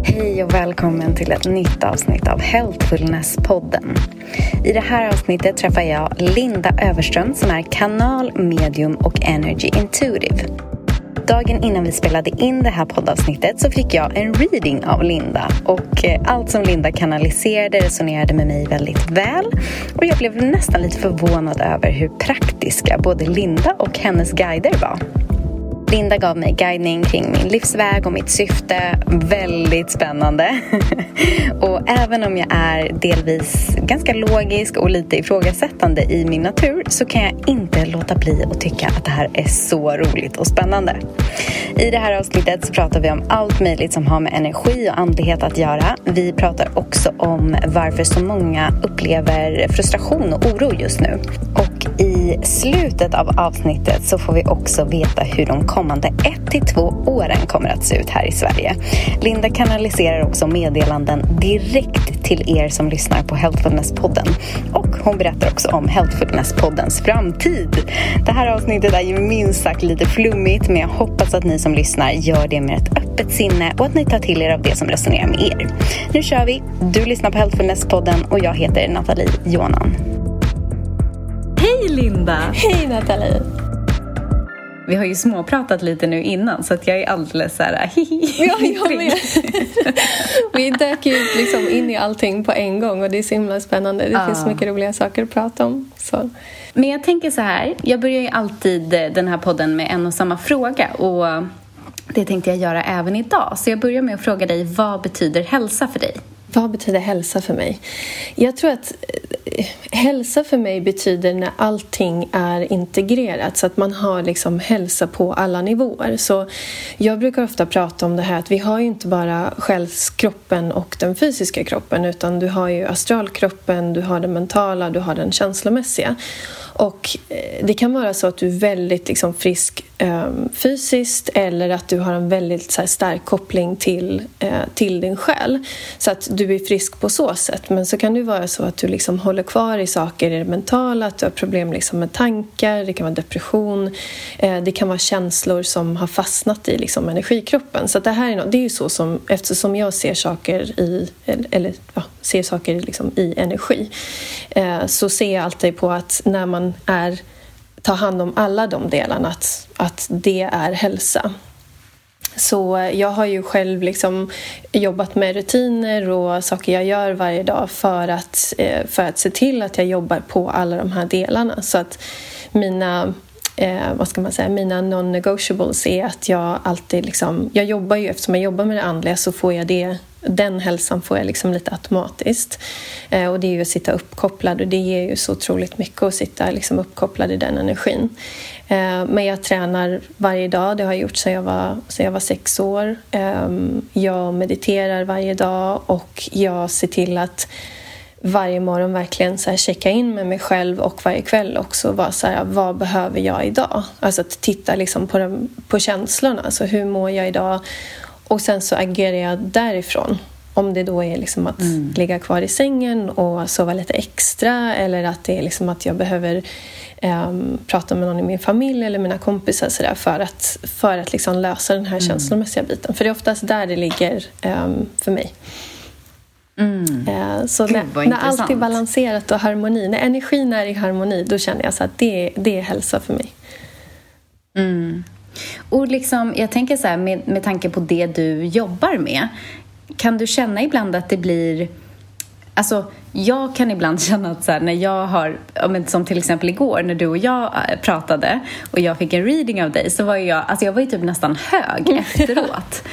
Hej och välkommen till ett nytt avsnitt av Healthfulness-podden. I det här avsnittet träffar jag Linda Överström som är kanal, medium och energy intuitive. Dagen innan vi spelade in det här poddavsnittet så fick jag en reading av Linda. Och allt som Linda kanaliserade resonerade med mig väldigt väl. Och jag blev nästan lite förvånad över hur praktiska både Linda och hennes guider var. Linda gav mig guidning kring min livsväg och mitt syfte. Väldigt spännande. Och även om jag är delvis ganska logisk och lite ifrågasättande i min natur så kan jag inte låta bli att tycka att det här är så roligt och spännande. I det här avsnittet så pratar vi om allt möjligt som har med energi och andlighet att göra. Vi pratar också om varför så många upplever frustration och oro just nu. Och i slutet av avsnittet så får vi också veta hur de kommande 1-2 åren kommer att se ut här i Sverige. Linda kanaliserar också meddelanden direkt till er som lyssnar på Healthfulness-podden. Och hon berättar också om Healthfulness-poddens framtid. Det här avsnittet är ju minst sagt lite flummigt, men jag hoppas att ni som lyssnar gör det med ett öppet sinne och att ni tar till er av det som resonerar med er. Nu kör vi! Du lyssnar på Healthfulness-podden och jag heter Nathalie Jonan. Hej Linda! Hej Nathalie! Vi har ju småpratat lite nu innan så att jag är alldeles så här Ja, jag med. Vi dök ju liksom in i allting på en gång och det är så himla spännande. Det finns mycket roliga saker att prata om. Så. Men jag tänker så här, jag börjar ju alltid den här podden med en och samma fråga och det tänkte jag göra även idag. Så jag börjar med att fråga dig, vad betyder hälsa för dig? Vad betyder hälsa för mig? Jag tror att hälsa för mig betyder när allting är integrerat. Så att man har liksom hälsa på alla nivåer. Så jag brukar ofta prata om det här att vi har ju inte bara själskroppen och den fysiska kroppen. Utan du har ju astralkroppen, du har den mentala, du har den känslomässiga. Och det kan vara så att du är väldigt liksom frisk fysiskt eller att du har en väldigt så här, stark koppling till din själ. Så att du är frisk på så sätt. Men så kan det vara så att du liksom håller kvar i saker i det mentala, att du har problem liksom med tankar, det kan vara depression, det kan vara känslor som har fastnat i liksom energikroppen. Så att det här är det är ju så som, eftersom jag ser saker ser saker liksom i energi, så ser jag alltid på att när man tar hand om alla de delarna att det är hälsa. Så jag har ju själv liksom jobbat med rutiner och saker jag gör varje dag för att se till att jag jobbar på alla de här delarna. Så att mina non-negotiables är att jag alltid liksom, jag jobbar ju, eftersom jag jobbar med det andliga så får jag den hälsan får jag liksom lite automatiskt. Och det är ju att sitta uppkopplad och det ger ju så otroligt mycket att sitta liksom uppkopplad i den energin. Men jag tränar varje dag, det har jag gjort sedan jag var 6 år. Jag mediterar varje dag och jag ser till att varje morgon verkligen så här checka in med mig själv och varje kväll också vara så här, vad behöver jag idag? Alltså att titta liksom på känslorna, alltså hur mår jag idag? Och sen så agerar jag därifrån. Om det då är liksom att ligga kvar i sängen och sova lite extra eller att det är liksom att jag behöver prata med någon i min familj eller mina kompisar så där, för att liksom lösa den här känslomässiga biten. För det är oftast där det ligger för mig. Så när allt är balanserat och harmoni, när energin är i harmoni, då känner jag så att det är hälsa för mig. Och liksom, jag tänker så här, med tanke på det du jobbar med, kan du känna ibland att det blir, alltså jag kan ibland känna att så här, när jag har, som till exempel igår när du och jag pratade och jag fick en reading av dig, så var jag var ju typ nästan hög efteråt.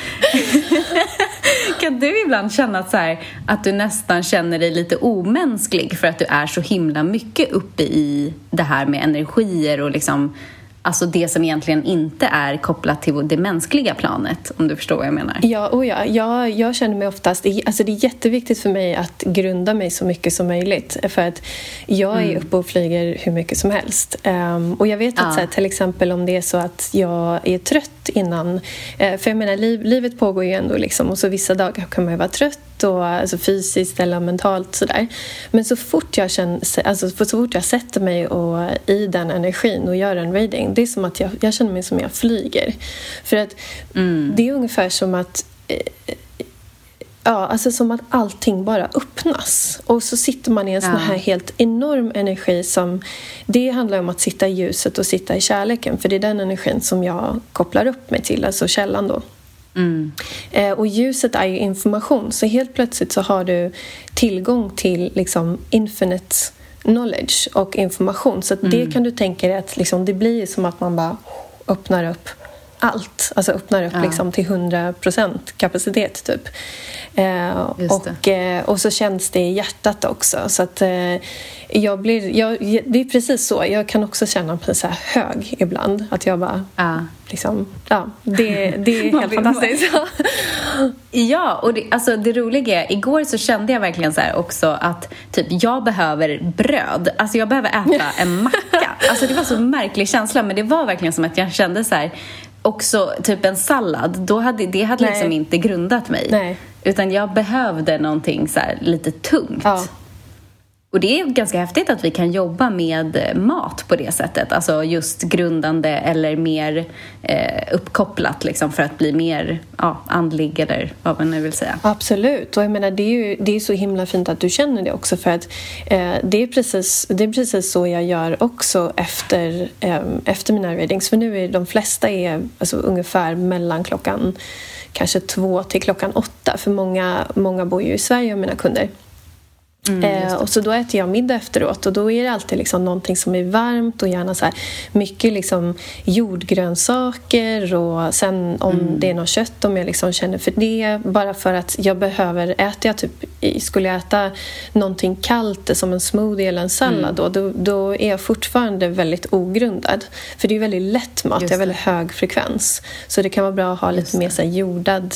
Kan du ibland känna att, så här, att du nästan känner dig lite omänsklig för att du är så himla mycket uppe i det här med energier och liksom, alltså det som egentligen inte är kopplat till det mänskliga planet, om du förstår vad jag menar. Ja, jag känner mig oftast, alltså det är jätteviktigt för mig att grunda mig så mycket som möjligt, för att jag är uppe och flyger hur mycket som helst. Och jag vet att så här, till exempel om det är så att jag är trött innan, för jag menar livet pågår ju ändå liksom, och så vissa dagar kan man ju vara trött och alltså fysiskt eller mentalt sådär. Men så fort jag sätter mig och i den energin och gör en reading, det är som att jag känner mig som jag flyger. För att det är ungefär som att alltså som att allting bara öppnas. Och så sitter man i en sån här helt enorm energi som... Det handlar om att sitta i ljuset och sitta i kärleken. För det är den energin som jag kopplar upp mig till, alltså källan då. Och ljuset är ju information. Så helt plötsligt så har du tillgång till liksom infinite knowledge och information. Så att det kan du tänka dig att liksom, det blir som att man bara öppnar upp allt. Alltså öppnar upp liksom till 100% kapacitet typ. Och så känns det i hjärtat också. Så att det är precis så. Jag kan också känna mig så här hög ibland. Att jag bara liksom, det är helt fantastiskt. Ja, och det roliga är, igår så kände jag verkligen så här också att typ jag behöver bröd. Alltså jag behöver äta en macka. Alltså det var så märklig känsla, men det var verkligen som att jag kände så här, också typ en sallad, det hade liksom inte grundat mig. Nej. Utan jag behövde någonting så här lite tungt. Ja. Och det är ganska häftigt att vi kan jobba med mat på det sättet. Alltså just grundande eller mer uppkopplat liksom, för att bli mer andlig eller vad man nu vill säga. Absolut, och jag menar det är så himla fint att du känner det också, för att det är precis så jag gör också efter mina readings. För nu är de flesta alltså ungefär mellan klockan kanske 2 till klockan 8, för många bor ju i Sverige, mina kunder. Och så då äter jag middag efteråt, och då är det alltid liksom någonting som är varmt och gärna så här mycket liksom jordgrönsaker, och sen om det är något kött, om jag liksom känner för det, bara för att jag behöver äta skulle jag äta någonting kallt som en smoothie eller en sallad då är jag fortfarande väldigt ogrundad, för det är väldigt lätt mat, det är väldigt hög frekvens, så det kan vara bra att ha lite mer så här jordad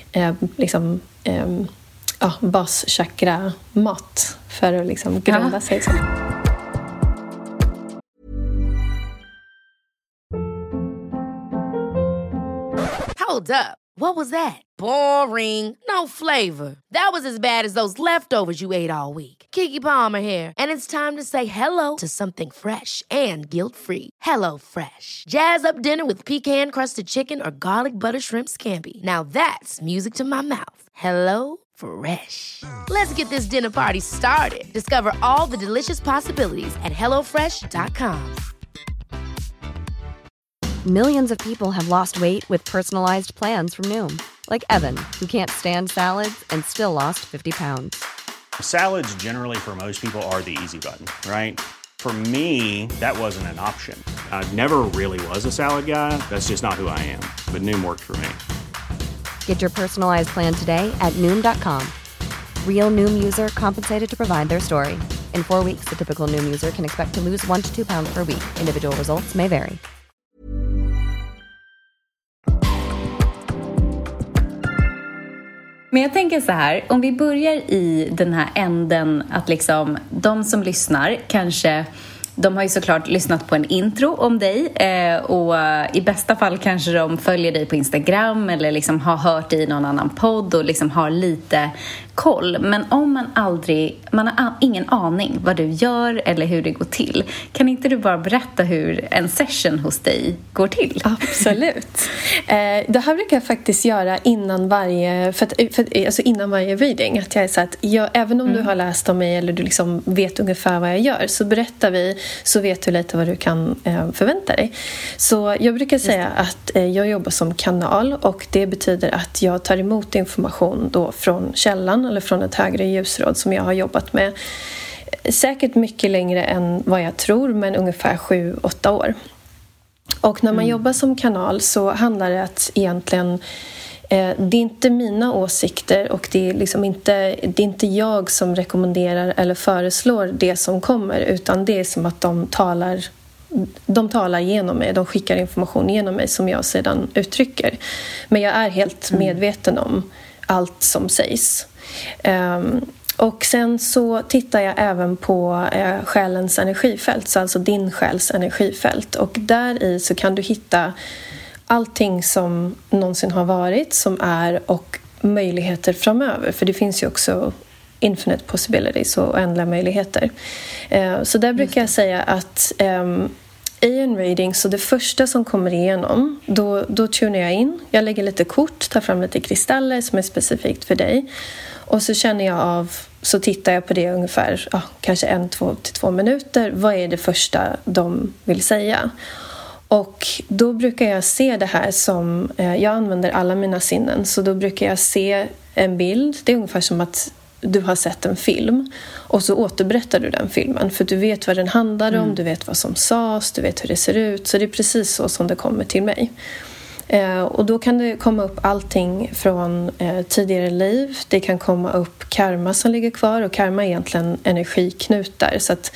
baschakra-mat för att liksom grunda sig. Hold up. What was that? Boring. No flavor. That was as bad as those leftovers you ate all week. Keke Palmer here. And it's time to say hello to something fresh and guilt-free. Hello Fresh. Jazz up dinner with pecan-crusted chicken or garlic butter shrimp scampi. Now that's music to my mouth. Hello Fresh. Let's get this dinner party started. Discover all the delicious possibilities at HelloFresh.com. Millions of people have lost weight with personalized plans from Noom. Like Evan, who can't stand salads and still lost 50 pounds. Salads generally for most people are the easy button, right? For me, that wasn't an option. I never really was a salad guy. That's just not who I am. But Noom worked for me. Get your personalized plan today at Noom.com. Real Noom user compensated to provide their story. In 4 weeks, the typical Noom user can expect to lose 1 to 2 pounds per week. Individual results may vary. Men jag tänker så här, om vi börjar i den här änden att liksom de som lyssnar kanske... De har ju såklart lyssnat på en intro om dig och i bästa fall kanske de följer dig på Instagram eller liksom har hört dig i någon annan podd och liksom har lite koll. Men om man har ingen aning vad du gör eller hur det går till. Kan inte du bara berätta hur en session hos dig går till? Absolut. Det här brukar jag faktiskt göra innan varje reading. Att jag är så att även om du har läst om mig eller du liksom vet ungefär vad jag gör, så berättar vi, så vet du lite vad du kan förvänta dig. Så jag brukar säga att jag jobbar som kanal, och det betyder att jag tar emot information då från källan eller från ett högre ljusråd som jag har jobbat med säkert mycket längre än vad jag tror, men ungefär 7-8 år. Och när man jobbar som kanal så handlar det att egentligen det är inte mina åsikter, och det är liksom det är inte jag som rekommenderar eller föreslår det som kommer, utan det är som att de talar genom mig, de skickar information genom mig som jag sedan uttrycker. Men jag är helt medveten om allt som sägs. Och sen så tittar jag även på själens energifält, så alltså din själs energifält, och där i så kan du hitta allting som någonsin har varit, som är, och möjligheter framöver, för det finns ju också infinite possibilities och oändliga möjligheter. Så där brukar jag säga att i en reading, så det första som kommer igenom, då tunar jag in. Jag lägger lite kort, tar fram lite kristaller som är specifikt för dig. Och så känner jag av, så tittar jag på det ungefär, kanske 1-2 minuter. Vad är det första de vill säga? Och då brukar jag se det här som, jag använder alla mina sinnen. Så då brukar jag se en bild. Det är ungefär som att du har sett en film. Och så återberättar du den filmen. För du vet vad den handlar om, du vet vad som sades, du vet hur det ser ut. Så det är precis så som det kommer till mig. Och då kan det komma upp allting från tidigare liv. Det kan komma upp karma som ligger kvar. Och karma är egentligen energiknutar. Så att,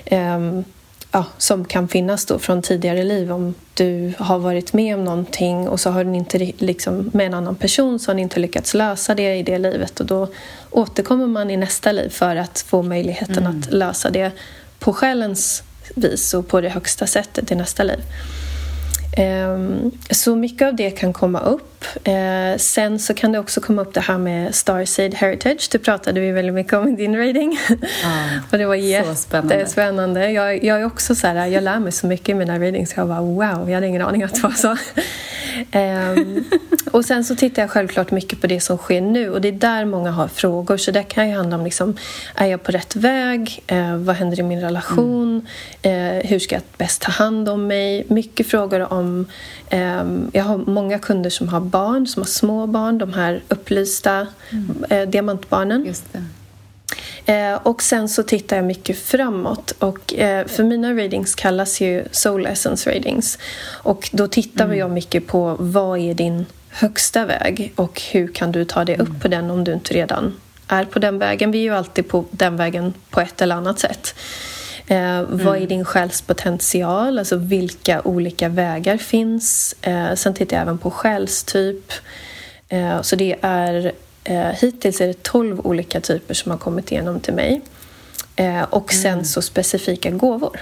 som kan finnas då från tidigare liv. Om du har varit med om någonting och så har du inte liksom, med en annan person, så har ni inte lyckats lösa det i det livet. Och då återkommer man i nästa liv för att få möjligheten att lösa det på själens vis och på det högsta sättet i nästa liv. Så mycket av det kan komma upp. Sen så kan det också komma upp det här med Starseed Heritage. Det pratade vi väldigt mycket om i din reading. Och det var jättespännande. Jag är också så här, jag lär mig så mycket i mina readings. Jag bara, wow, jag hade ingen aning att det var så. Och sen så tittar jag självklart mycket på det som sker nu. Och det är där många har frågor. Så det kan ju handla om liksom, är jag på rätt väg? Vad händer i min relation? Hur ska jag bäst ta hand om mig? Mycket frågor om... jag har många kunder som har barn, som har små barn. De här upplysta diamantbarnen. Just det. Och sen så tittar jag mycket framåt. Och för mina readings kallas ju Soul Essence readings. Och då tittar jag mycket på vad är din högsta väg och hur kan du ta dig upp på den om du inte redan är på den vägen. Vi är ju alltid på den vägen på ett eller annat sätt. Vad är din själspotential? Alltså vilka olika vägar finns? Sen tittar jag även på själstyp. Så det är... hittills är det 12 olika typer som har kommit igenom till mig. Och sen så specifika gåvor.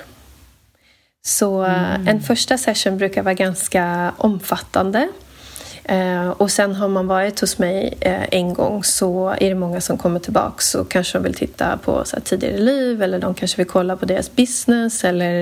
Så en första session brukar vara ganska omfattande. Och sen har man varit hos mig en gång, så är det många som kommer tillbaka. Så kanske de vill titta på så här, tidigare liv, eller de kanske vill kolla på deras business, eller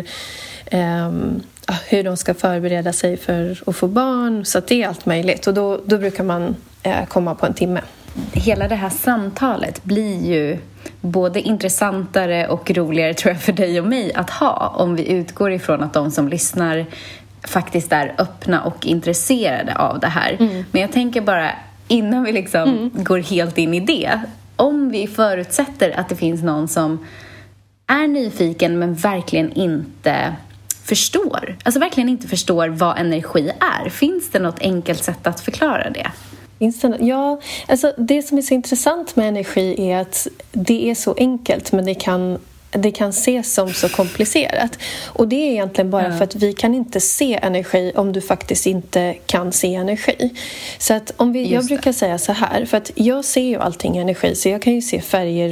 hur de ska förbereda sig för att få barn. Så att det är allt möjligt. Och då brukar man komma på en timme. Hela det här samtalet blir ju både intressantare och roligare, tror jag, för dig och mig att ha, om vi utgår ifrån att de som lyssnar faktiskt är öppna och intresserade av det här. Men jag tänker bara, innan vi liksom går helt in i det, om vi förutsätter att det finns någon som är nyfiken men verkligen inte förstår, alltså verkligen inte förstår vad energi är, finns det något enkelt sätt att förklara det? Ja, alltså det som är så intressant med energi är att det är så enkelt, men det kan ses som så komplicerat. Och det är egentligen bara för att vi kan inte se energi om du faktiskt inte kan se energi. Så att jag brukar säga så här, för att jag ser ju allting i energi, så jag kan ju se färger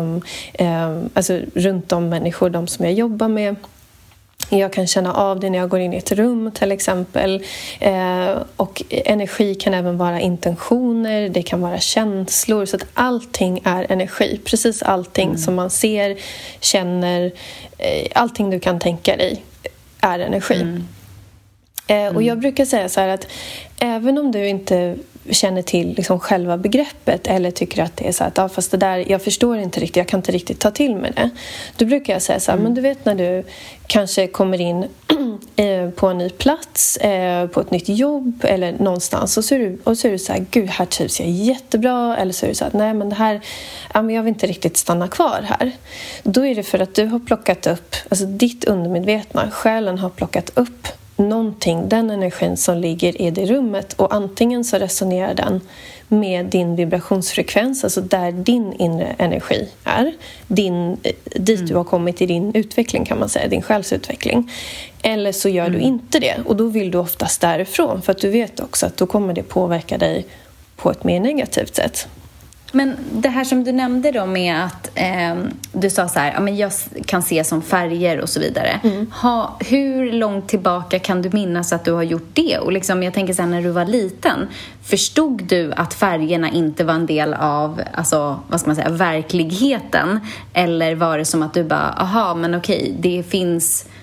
runt om människor, de som jag jobbar med. Jag kan känna av det när jag går in i ett rum till exempel. Och energi kan även vara intentioner, det kan vara känslor. Så att allting är energi. Precis allting som man ser, känner, allting du kan tänka dig är energi. Och jag brukar säga så här att även om du inte känner till liksom själva begreppet, eller tycker att det är så att fast det där, jag förstår inte riktigt, jag kan inte riktigt ta till mig det, då brukar jag säga så här, men du vet när du kanske kommer in på en ny plats, på ett nytt jobb eller någonstans, och så är du så här, gud, här trivs jag jättebra, eller så är du så här, nej men det här, jag vill inte riktigt stanna kvar här. Då är det för att du har plockat upp, alltså ditt undermedvetna, själen har plockat upp någonting, den energin som ligger i det rummet, och antingen så resonerar den med din vibrationsfrekvens, alltså där din inre energi är, dit du har kommit i din utveckling, kan man säga, din själsutveckling, eller så gör du inte det, och då vill du oftast därifrån, för att du vet också att då kommer det påverka dig på ett mer negativt sätt. Men det här som du nämnde då med att du sa så här, men jag kan se som färger och så vidare. Hur långt tillbaka kan du minnas att du har gjort det? Och liksom, jag tänker så här, när du var liten, förstod du att färgerna inte var en del av, alltså, vad ska man säga, verkligheten? Eller var det som att du bara, men okej, det finns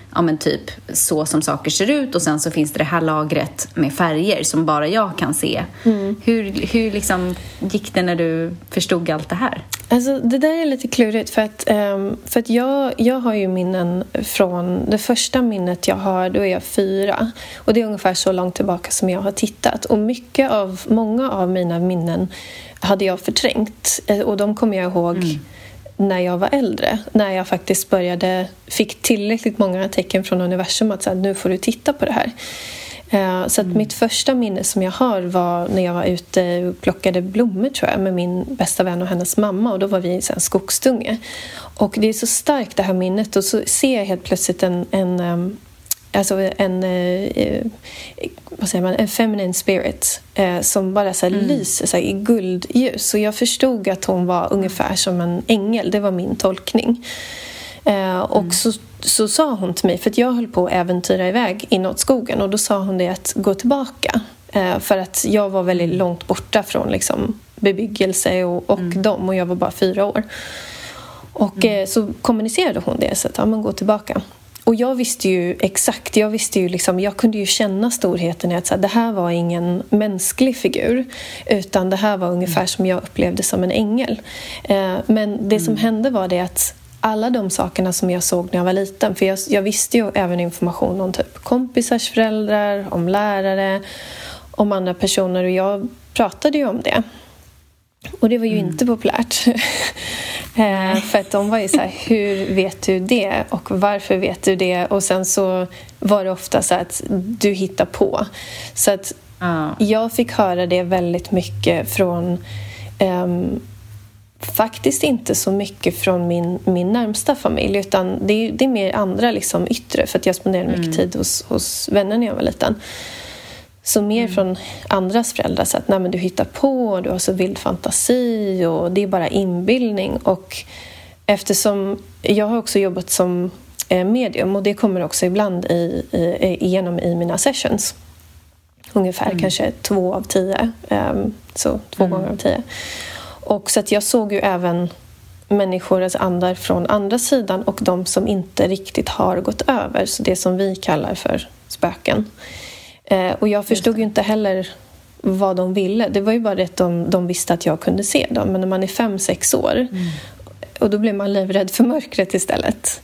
ja men typ så som saker ser ut, och sen så finns det här lagret med färger som bara jag kan se. Hur liksom gick det när du förstod allt det här? Alltså det där är lite klurigt för att jag har ju minnen från det första minnet jag har, då är jag 4, och det är ungefär så långt tillbaka som jag har tittat, och många av mina minnen hade jag förträngt, och de kommer jag ihåg när jag var äldre, när jag faktiskt fick tillräckligt många tecken från universum att så här, nu får du titta på det här. Så att mitt första minne som jag har var när jag var ute och plockade blommor, tror jag, med min bästa vän och hennes mamma, och då var vi i en skogsdunge. Och det är så starkt det här minnet, och så ser jag helt plötsligt en feminine spirit som bara så här lyser så här i guldljus, och jag förstod att hon var ungefär som en ängel. Det var min tolkning. Och så sa hon till mig, för att jag höll på att äventyra iväg inåt skogen, och då sa hon det att gå tillbaka, för att jag var väldigt långt borta från liksom bebyggelse och dem, och jag var bara 4 år. Och så kommunicerade hon det, så att man går tillbaka. Och jag visste ju exakt, jag kunde ju känna storheten i att så här, det här var ingen mänsklig figur, utan det här var ungefär som jag upplevde som en ängel. Men det som hände var det att alla de sakerna som jag såg när jag var liten, för jag visste ju även information om typ kompisars föräldrar, om lärare, om andra personer, och jag pratade ju om det. Och det var ju inte populärt. För att de var ju så här, hur vet du det? Och varför vet du det? Och sen så var det ofta så att du hittar på. Så att jag fick höra det väldigt mycket från... faktiskt inte så mycket från min närmsta familj, utan det är mer andra liksom yttre, för att jag spenderade mycket tid hos vänner när jag var liten. Så mer från andras föräldrar, så att nej, men du hittar på, du har så vild fantasi och det är bara inbildning. Och eftersom jag har också jobbat som medium, och det kommer också ibland igenom i mina sessions, ungefär kanske 2 av 10, så 2 gånger av 10. Och så att jag såg ju även människor, alltså andar från andra sidan, och de som inte riktigt har gått över, så det som vi kallar för spöken. Och jag förstod ju inte heller vad de ville. Det var ju bara det att de visste att jag kunde se dem. Men när man är 5-6 år, och då blir man livrädd för mörkret istället.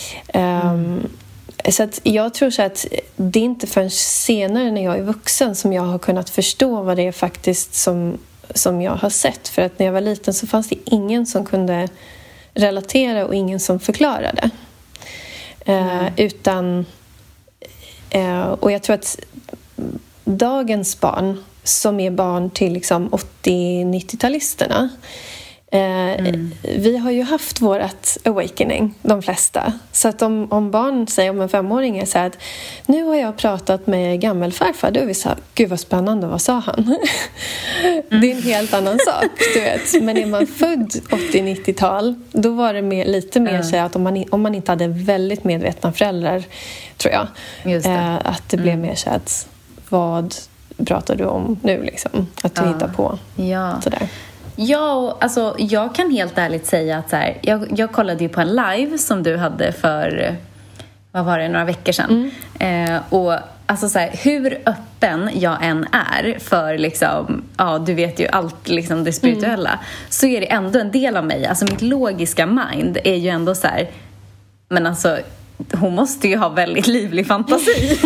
Så att jag tror så att det är inte förrän senare när jag är vuxen som jag har kunnat förstå vad det är faktiskt som jag har sett. För att när jag var liten så fanns det ingen som kunde relatera och ingen som förklarade. Och jag tror att dagens barn, som är barn till liksom 80-90-talisterna, vi har ju haft vårat awakening, de flesta. Så att om barn säger, om en 5-åring är så här att nu har jag pratat med gammelfarfar, då är vi så här, gud vad spännande, vad sa han? Det är en helt annan sak, du vet. Men är man född 80-90-tal, då var det lite mer så att om man inte hade väldigt medvetna föräldrar, tror jag, att det blev mer så att vad pratar du om nu liksom? Att du hittar på sådär. Ja, alltså jag kan helt ärligt säga att så här, jag kollade ju på en live som du hade för, vad var det, några veckor sedan. Och alltså så här, hur öppen jag än är för liksom, du vet ju allt liksom det spirituella, så är det ändå en del av mig, alltså mitt logiska mind är ju ändå så här, men alltså hon måste ju ha väldigt livlig fantasi.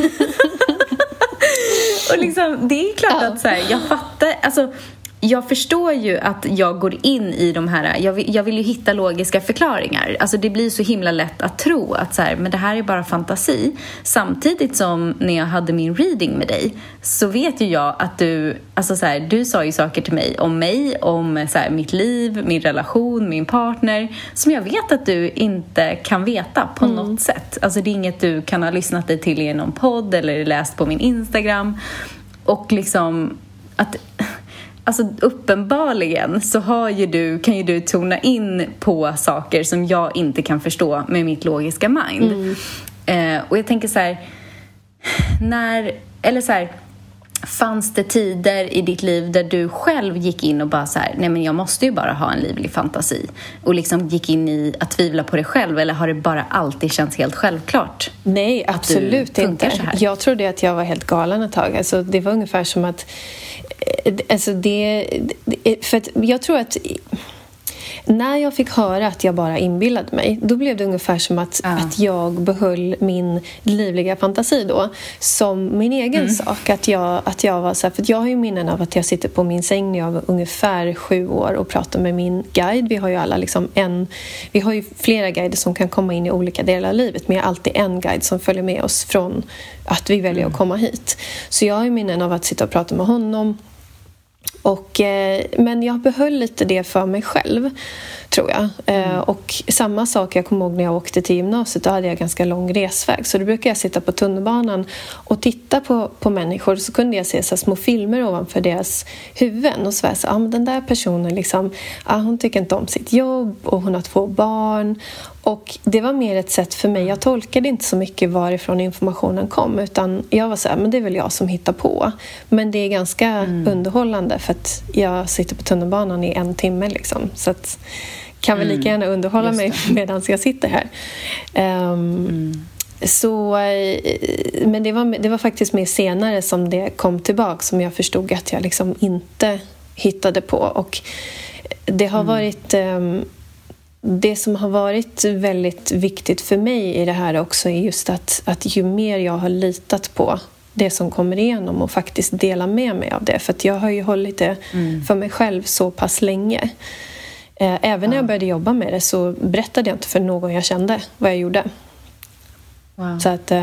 Och liksom, det är klart att så här, jag fattar, alltså jag förstår ju att jag går in i de här, jag vill ju hitta logiska förklaringar. Alltså det blir så himla lätt att tro att så här, men det här är bara fantasi. Samtidigt som när jag hade min reading med dig, så vet ju jag att du, alltså så här, du sa ju saker till mig, om så här, mitt liv, min relation, min partner, som jag vet att du inte kan veta på något sätt. Alltså det är inget du kan ha lyssnat dig till i någon podd eller läst på min Instagram. Och liksom att... Alltså uppenbarligen så kan ju du tona in på saker som jag inte kan förstå med mitt logiska mind. Och jag tänker så här, fanns det tider i ditt liv där du själv gick in och bara så här, nej men jag måste ju bara ha en livlig fantasi, och liksom gick in i att tvivla på det själv, eller har det bara alltid känts helt självklart? Nej, absolut inte. Jag trodde att jag var helt galen ett tag. Alltså, det var ungefär som att alltså för att jag tror att när jag fick höra att jag bara inbillade mig, då blev det ungefär som att jag behöll min livliga fantasi då som min egen sak. Att jag var så här, för jag har ju minnen av att jag sitter på min säng när jag var ungefär 7 år och pratar med min guide. Vi har ju alla liksom vi har ju flera guider som kan komma in i olika delar av livet, men jag har alltid en guide som följer med oss från att vi väljer att komma hit. Så jag har ju minnen av att sitta och prata med honom. Men jag behöll lite det för mig själv, tror jag. Och samma sak, jag kommer ihåg när jag åkte till gymnasiet, då hade jag ganska lång resväg. Så då brukade jag sitta på tunnelbanan och titta på människor. Så kunde jag se så små filmer ovanför deras huvuden och så men den där personen liksom, hon tycker inte om sitt jobb och hon har 2 barn. Och det var mer ett sätt för mig. Jag tolkade inte så mycket varifrån informationen kom, utan jag var så här, men det är väl jag som hittar på. Men det är ganska underhållande, för att jag sitter på tunnelbanan i 1 timme liksom. Så att kan väl lika gärna underhålla mig medan jag sitter här. Men det var faktiskt mer senare som det kom tillbaka, som jag förstod att jag liksom inte hittade på. Och det har varit det som har varit väldigt viktigt för mig i det här också är just att ju mer jag har litat på det som kommer igenom och faktiskt dela med mig av det. För att jag har ju hållit det för mig själv så pass länge. Även när jag började jobba med det så berättade jag inte för någon jag kände vad jag gjorde. Wow. Så att,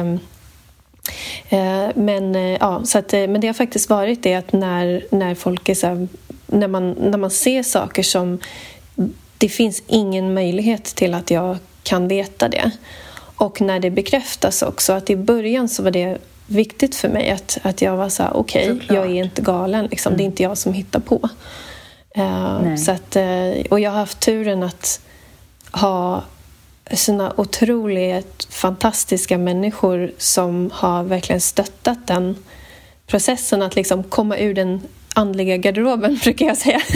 men det har faktiskt varit det att när folk är så här, när man ser saker som det finns ingen möjlighet till att jag kan veta det. Och när det bekräftas också, att i början så var det viktigt för mig att jag var så här, okej, jag är inte galen liksom. Det är inte jag som hittar på. Så att, och jag har haft turen att ha såna otroligt fantastiska människor som har verkligen stöttat den processen att liksom komma ur den andliga garderoben, brukar jag säga.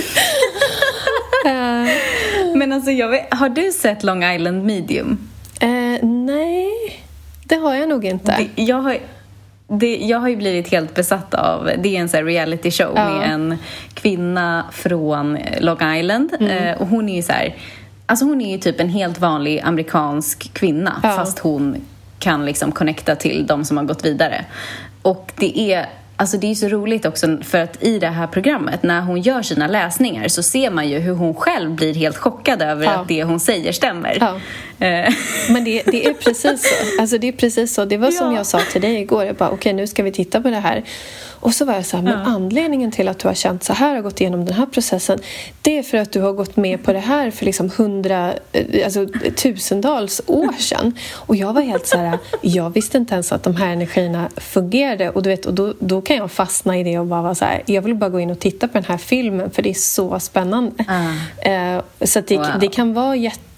Men alltså, har du sett Long Island Medium? Nej, det har jag nog inte. Jag har ju blivit helt besatt av, det är en sån här reality show med en kvinna från Long Island. Och hon är ju så här, alltså hon är ju typ en helt vanlig amerikansk kvinna, fast hon kan liksom connecta till de som har gått vidare. Och det är så roligt också, för att i det här programmet, när hon gör sina läsningar, så ser man ju hur hon själv blir helt chockad över att det hon säger stämmer. Men det är precis så. Alltså det är precis så. Det var som jag sa till dig igår. Jag bara, okej, nu ska vi titta på det här. Och så var jag så här, men anledningen till att du har känt så här och gått igenom den här processen, det är för att du har gått med på det här för liksom tusentals år sedan. Och jag var helt så här, jag visste inte ens att de här energierna fungerade. Och du vet, och då kan jag fastna i det och bara vara så här, jag vill bara gå in och titta på den här filmen för det är så spännande. Så att det kan vara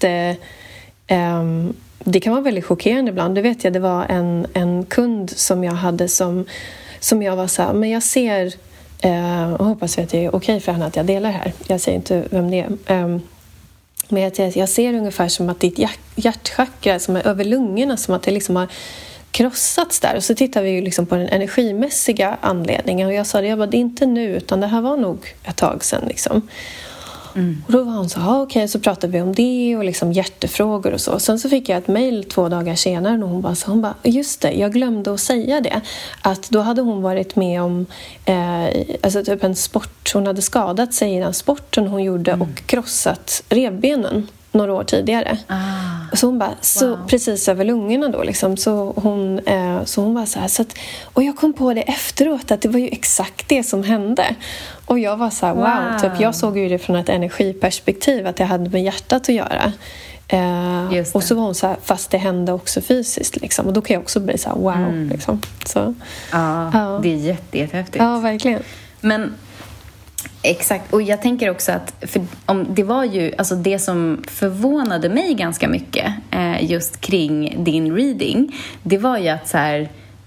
det kan vara väldigt chockerande ibland. Det vet jag, det var en kund som jag hade som jag var så här, men jag ser och hoppas att det är okej för henne att jag delar här. Jag säger inte vem det är. Men jag ser ungefär som att ditt hjärtchakra som är över lungorna, som att det liksom har krossats där. Och så tittar vi ju liksom på den energimässiga anledningen. Och jag sa det är inte nu, utan det här var nog ett tag sedan liksom. Och då var hon så okej, så pratade vi om det och liksom hjärtefrågor och så. Sen så fick jag ett mejl 2 dagar senare och hon bara, just det, jag glömde att säga det. Att då hade hon varit med om typ en sport. Hon hade skadat sig i den sporten hon gjorde och krossat revbenen några år tidigare. Så hon bara, så precis över lungorna då liksom, så hon var så här, så att, och jag kom på det efteråt att det var ju exakt det som hände. Och jag var så här, wow. Typ, jag såg ju det från ett energiperspektiv, att det hade med hjärtat att göra. Och så var hon så här, fast det hände också fysiskt liksom. Och då kan jag också bli så här, wow liksom. Så, det är jättehäftigt. Ja, verkligen. Men exakt, och jag tänker också att det var ju, alltså det som förvånade mig ganska mycket just kring din reading, det var ju att så här,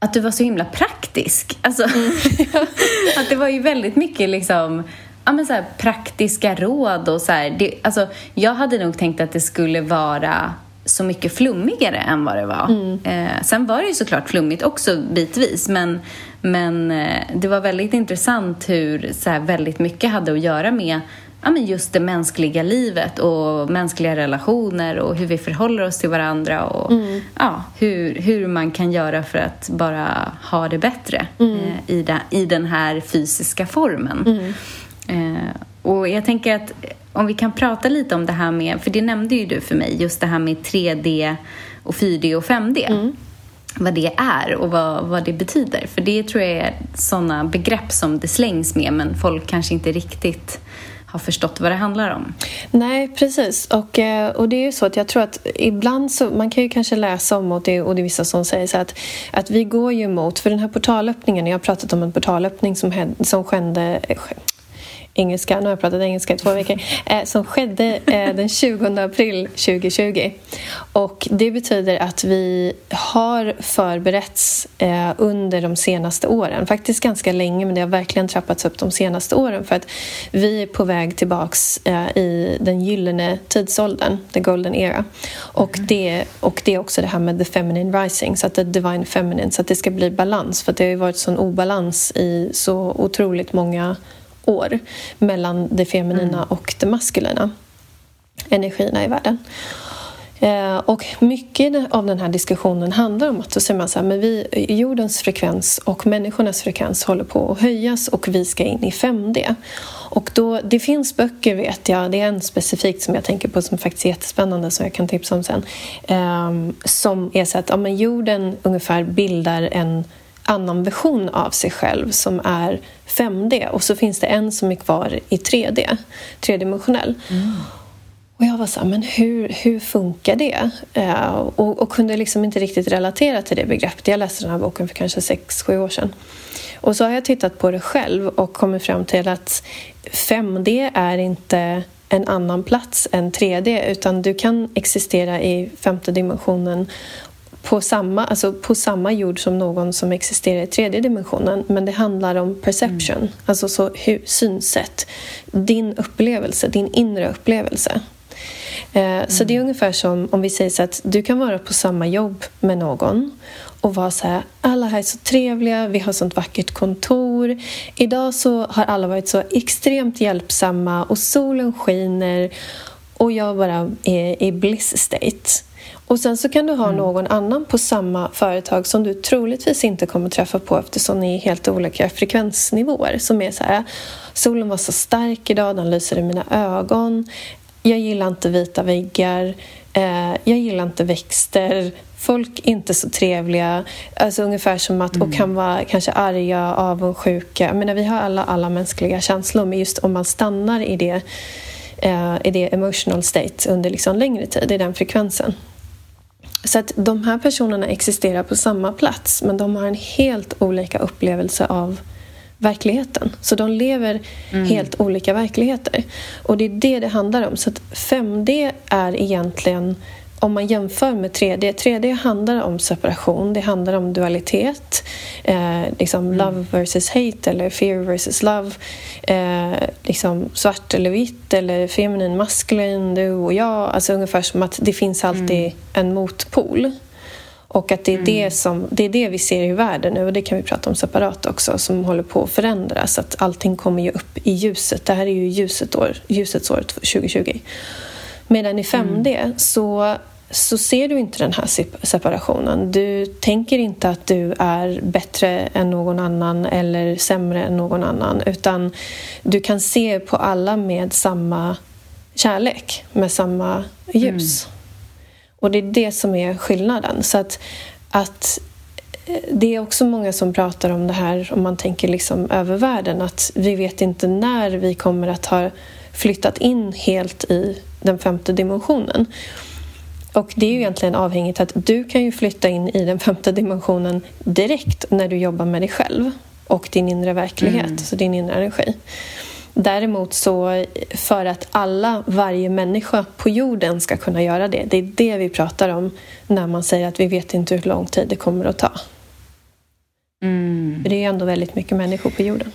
att du var så himla praktisk. Alltså, att det var ju väldigt mycket liksom, ja, men så här, praktiska råd och så här. Alltså, jag hade nog tänkt att det skulle vara så mycket flummigare än vad det var. Sen var det ju såklart flummigt också bitvis, men det var väldigt intressant hur så här, väldigt mycket hade att göra med, ja, men just det mänskliga livet och mänskliga relationer och hur vi förhåller oss till varandra och ja, hur man kan göra för att bara ha det bättre i den här fysiska formen. Och jag tänker att om vi kan prata lite om det här med, för det nämnde ju du för mig, just det här med 3D och 4D och 5D. Vad det är och vad det betyder. För det tror jag är sådana begrepp som det slängs med, men folk kanske inte riktigt har förstått vad det handlar om. Nej, precis. Och det är ju så att jag tror att ibland så, man kan ju kanske läsa om det, och det är vissa som säger så att vi går ju emot, för den här portalöppningen, jag har pratat om en portalöppning som skedde engelska, nu har jag pratat engelska i 2 veckor, som skedde den 20 april 2020. Och det betyder att vi har förberetts under de senaste åren. Faktiskt ganska länge, men det har verkligen trappats upp de senaste åren, för att vi är på väg tillbaks i den gyllene tidsåldern, the golden era. Och det är också det här med the feminine rising, så att the divine feminine, så att det ska bli balans, för att det har ju varit sån obalans i så otroligt många år mellan det feminina och det maskulina energierna i världen. Och mycket av den här diskussionen handlar om att då säger man så här, men jordens frekvens och människornas frekvens håller på att höjas och vi ska in i 5D. Och då, det finns böcker, vet jag, det är en specifikt som jag tänker på som faktiskt är jättespännande, som jag kan tipsa om sen, som är så att jorden ungefär bildar en annan version av sig själv som är 5D, och så finns det en som är kvar i 3D, tredimensionell. Och jag var så här, men hur funkar det? Och kunde liksom inte riktigt relatera till det begreppet. Jag läste den här boken för kanske 6-7 år sedan. Och så har jag tittat på det själv och kommit fram till att 5D är inte en annan plats än 3D, utan du kan existera i 5:e dimensionen på samma jord som någon som existerar i 3:e dimensionen, men det handlar om perception, alltså så synsätt, din upplevelse, din inre upplevelse. Så det är ungefär som om vi säger så att du kan vara på samma jobb med någon och vara så här, alla här är så trevliga, vi har sånt vackert kontor, idag så har alla varit så extremt hjälpsamma och solen skiner och jag bara är i bliss state. Och sen så kan du ha någon annan på samma företag som du troligtvis inte kommer träffa på, eftersom ni är helt olika frekvensnivåer, som är så här, solen var så stark idag, den lyser i mina ögon, jag gillar inte vita väggar, jag gillar inte växter, folk är inte så trevliga, alltså ungefär som att, och kan vara kanske arga, avundsjuka. Jag menar, vi har alla mänskliga känslor, men just om man stannar i det emotional state under liksom längre tid, i den frekvensen. Så att de här personerna existerar på samma plats, men de har en helt olika upplevelse av verkligheten. Så de lever helt olika verkligheter. Och det är det handlar om. Så att 5D är egentligen, om man jämför med 3D, 3D handlar om separation, det handlar om dualitet, liksom love versus hate, eller fear versus love, liksom svart eller vitt, eller feminin, maskulin, du och jag, alltså ungefär som att det finns alltid en motpol. Och att det är det vi ser i världen nu, och det kan vi prata om separat också, som håller på att förändras, att allting kommer ju upp i ljuset. Det här är ju ljusets år 2020. Medan i 5D så ser du inte den här separationen. Du tänker inte att du är bättre än någon annan eller sämre än någon annan, utan du kan se på alla med samma kärlek, med samma ljus. Och det är det som är skillnaden. Så att det är också många som pratar om det här, om man tänker liksom över världen, att vi vet inte när vi kommer att ha flyttat in helt i den 5:e dimensionen. Och det är ju egentligen avhängigt att du kan ju flytta in i den 5:e dimensionen direkt när du jobbar med dig själv och din inre verklighet, så din inre energi. Däremot så, för att varje människa på jorden ska kunna göra det är det vi pratar om när man säger att vi vet inte hur lång tid det kommer att ta. För det är ju ändå väldigt mycket människor på jorden.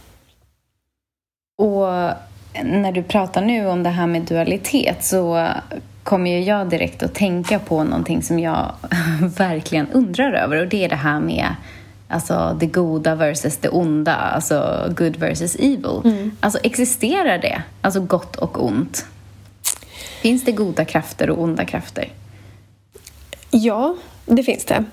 Och när du pratar nu om det här med dualitet så kommer ju jag direkt att tänka på någonting som jag verkligen undrar över. Och det är det här med alltså, det goda versus det onda. Alltså good versus evil. Alltså existerar det? Alltså gott och ont? Finns det goda krafter och onda krafter? Ja, det finns det.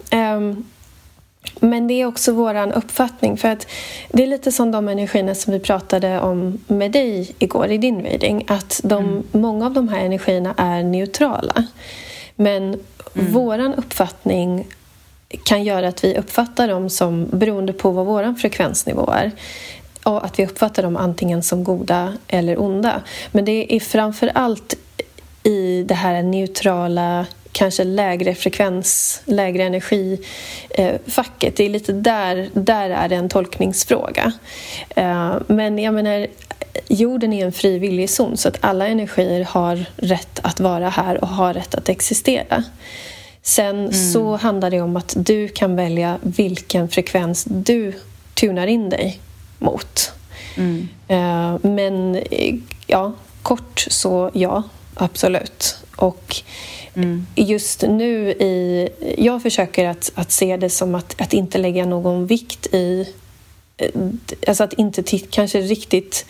Men det är också våran uppfattning. För att det är lite som de energierna som vi pratade om med dig igår i din reading. Att många av de här energierna är neutrala. Men våran uppfattning kan göra att vi uppfattar dem som beroende på vad våran frekvensnivå är. Och att vi uppfattar dem antingen som goda eller onda. Men det är framför allt i det här neutrala, kanske lägre frekvens, lägre energifacket. Det är lite där är det en tolkningsfråga. Men jag menar, jorden är en fri viljezon så att alla energier har rätt att vara här och har rätt att existera. Sen så handlar det om att du kan välja vilken frekvens du tunar in dig mot. Men ja, kort så ja, absolut. Och just nu jag försöker att se det som att inte lägga någon vikt i, alltså att inte kanske riktigt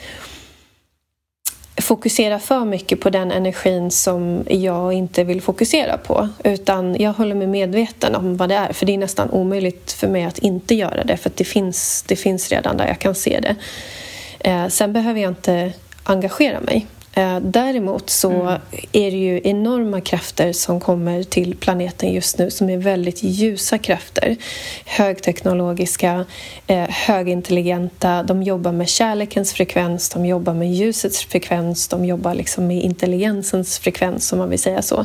fokusera för mycket på den energin som jag inte vill fokusera på, utan jag håller mig medveten om vad det är, för det är nästan omöjligt för mig att inte göra det, för att det finns redan där jag kan se det. Sen behöver jag inte engagera mig. Däremot så är det ju enorma krafter som kommer till planeten just nu som är väldigt ljusa krafter. Högteknologiska, högintelligenta. De jobbar med kärlekens frekvens, de jobbar med ljusets frekvens, de jobbar liksom med intelligensens frekvens, om man vill säga så.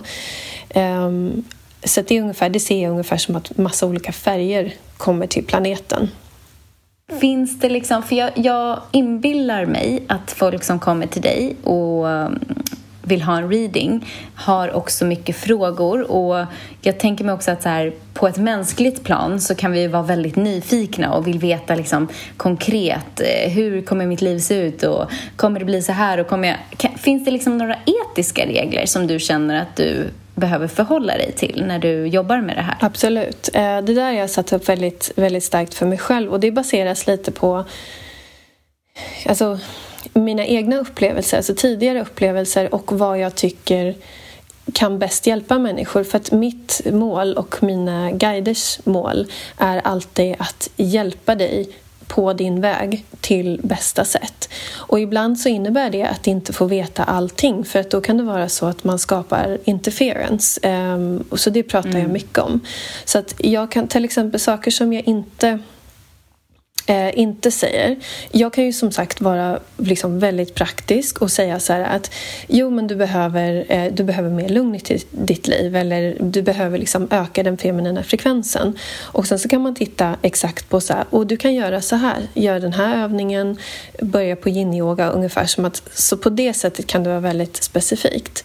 Så det ser jag ungefär som att massa olika färger kommer till planeten. Finns det liksom, för jag inbillar mig att folk som kommer till dig och vill ha en reading har också mycket frågor, och jag tänker mig också att så här, på ett mänskligt plan så kan vi vara väldigt nyfikna och vill veta liksom konkret hur kommer mitt liv se ut och kommer det bli så här, och finns det liksom några etiska regler som du känner att du behöver förhålla dig till när du jobbar med det här? Absolut. Det där har jag satt upp väldigt, väldigt starkt för mig själv, och det baseras lite på alltså mina egna upplevelser, alltså tidigare upplevelser, och vad jag tycker kan bäst hjälpa människor. För att mitt mål och mina guiders mål är alltid att hjälpa dig på din väg till bästa sätt. Och ibland så innebär det att inte få veta allting, för att då kan det vara så att man skapar interference. Och så det pratar jag mycket om. Så att jag kan till exempel saker som jag inte säger. Jag kan ju som sagt vara liksom väldigt praktisk och säga så här att jo, men du behöver mer lugn i ditt liv, eller du behöver liksom öka den feminina frekvensen. Och sen så kan man titta exakt på så här, och du kan göra så här, gör den här övningen, börja på yin-yoga, ungefär som att, så på det sättet kan det vara väldigt specifikt.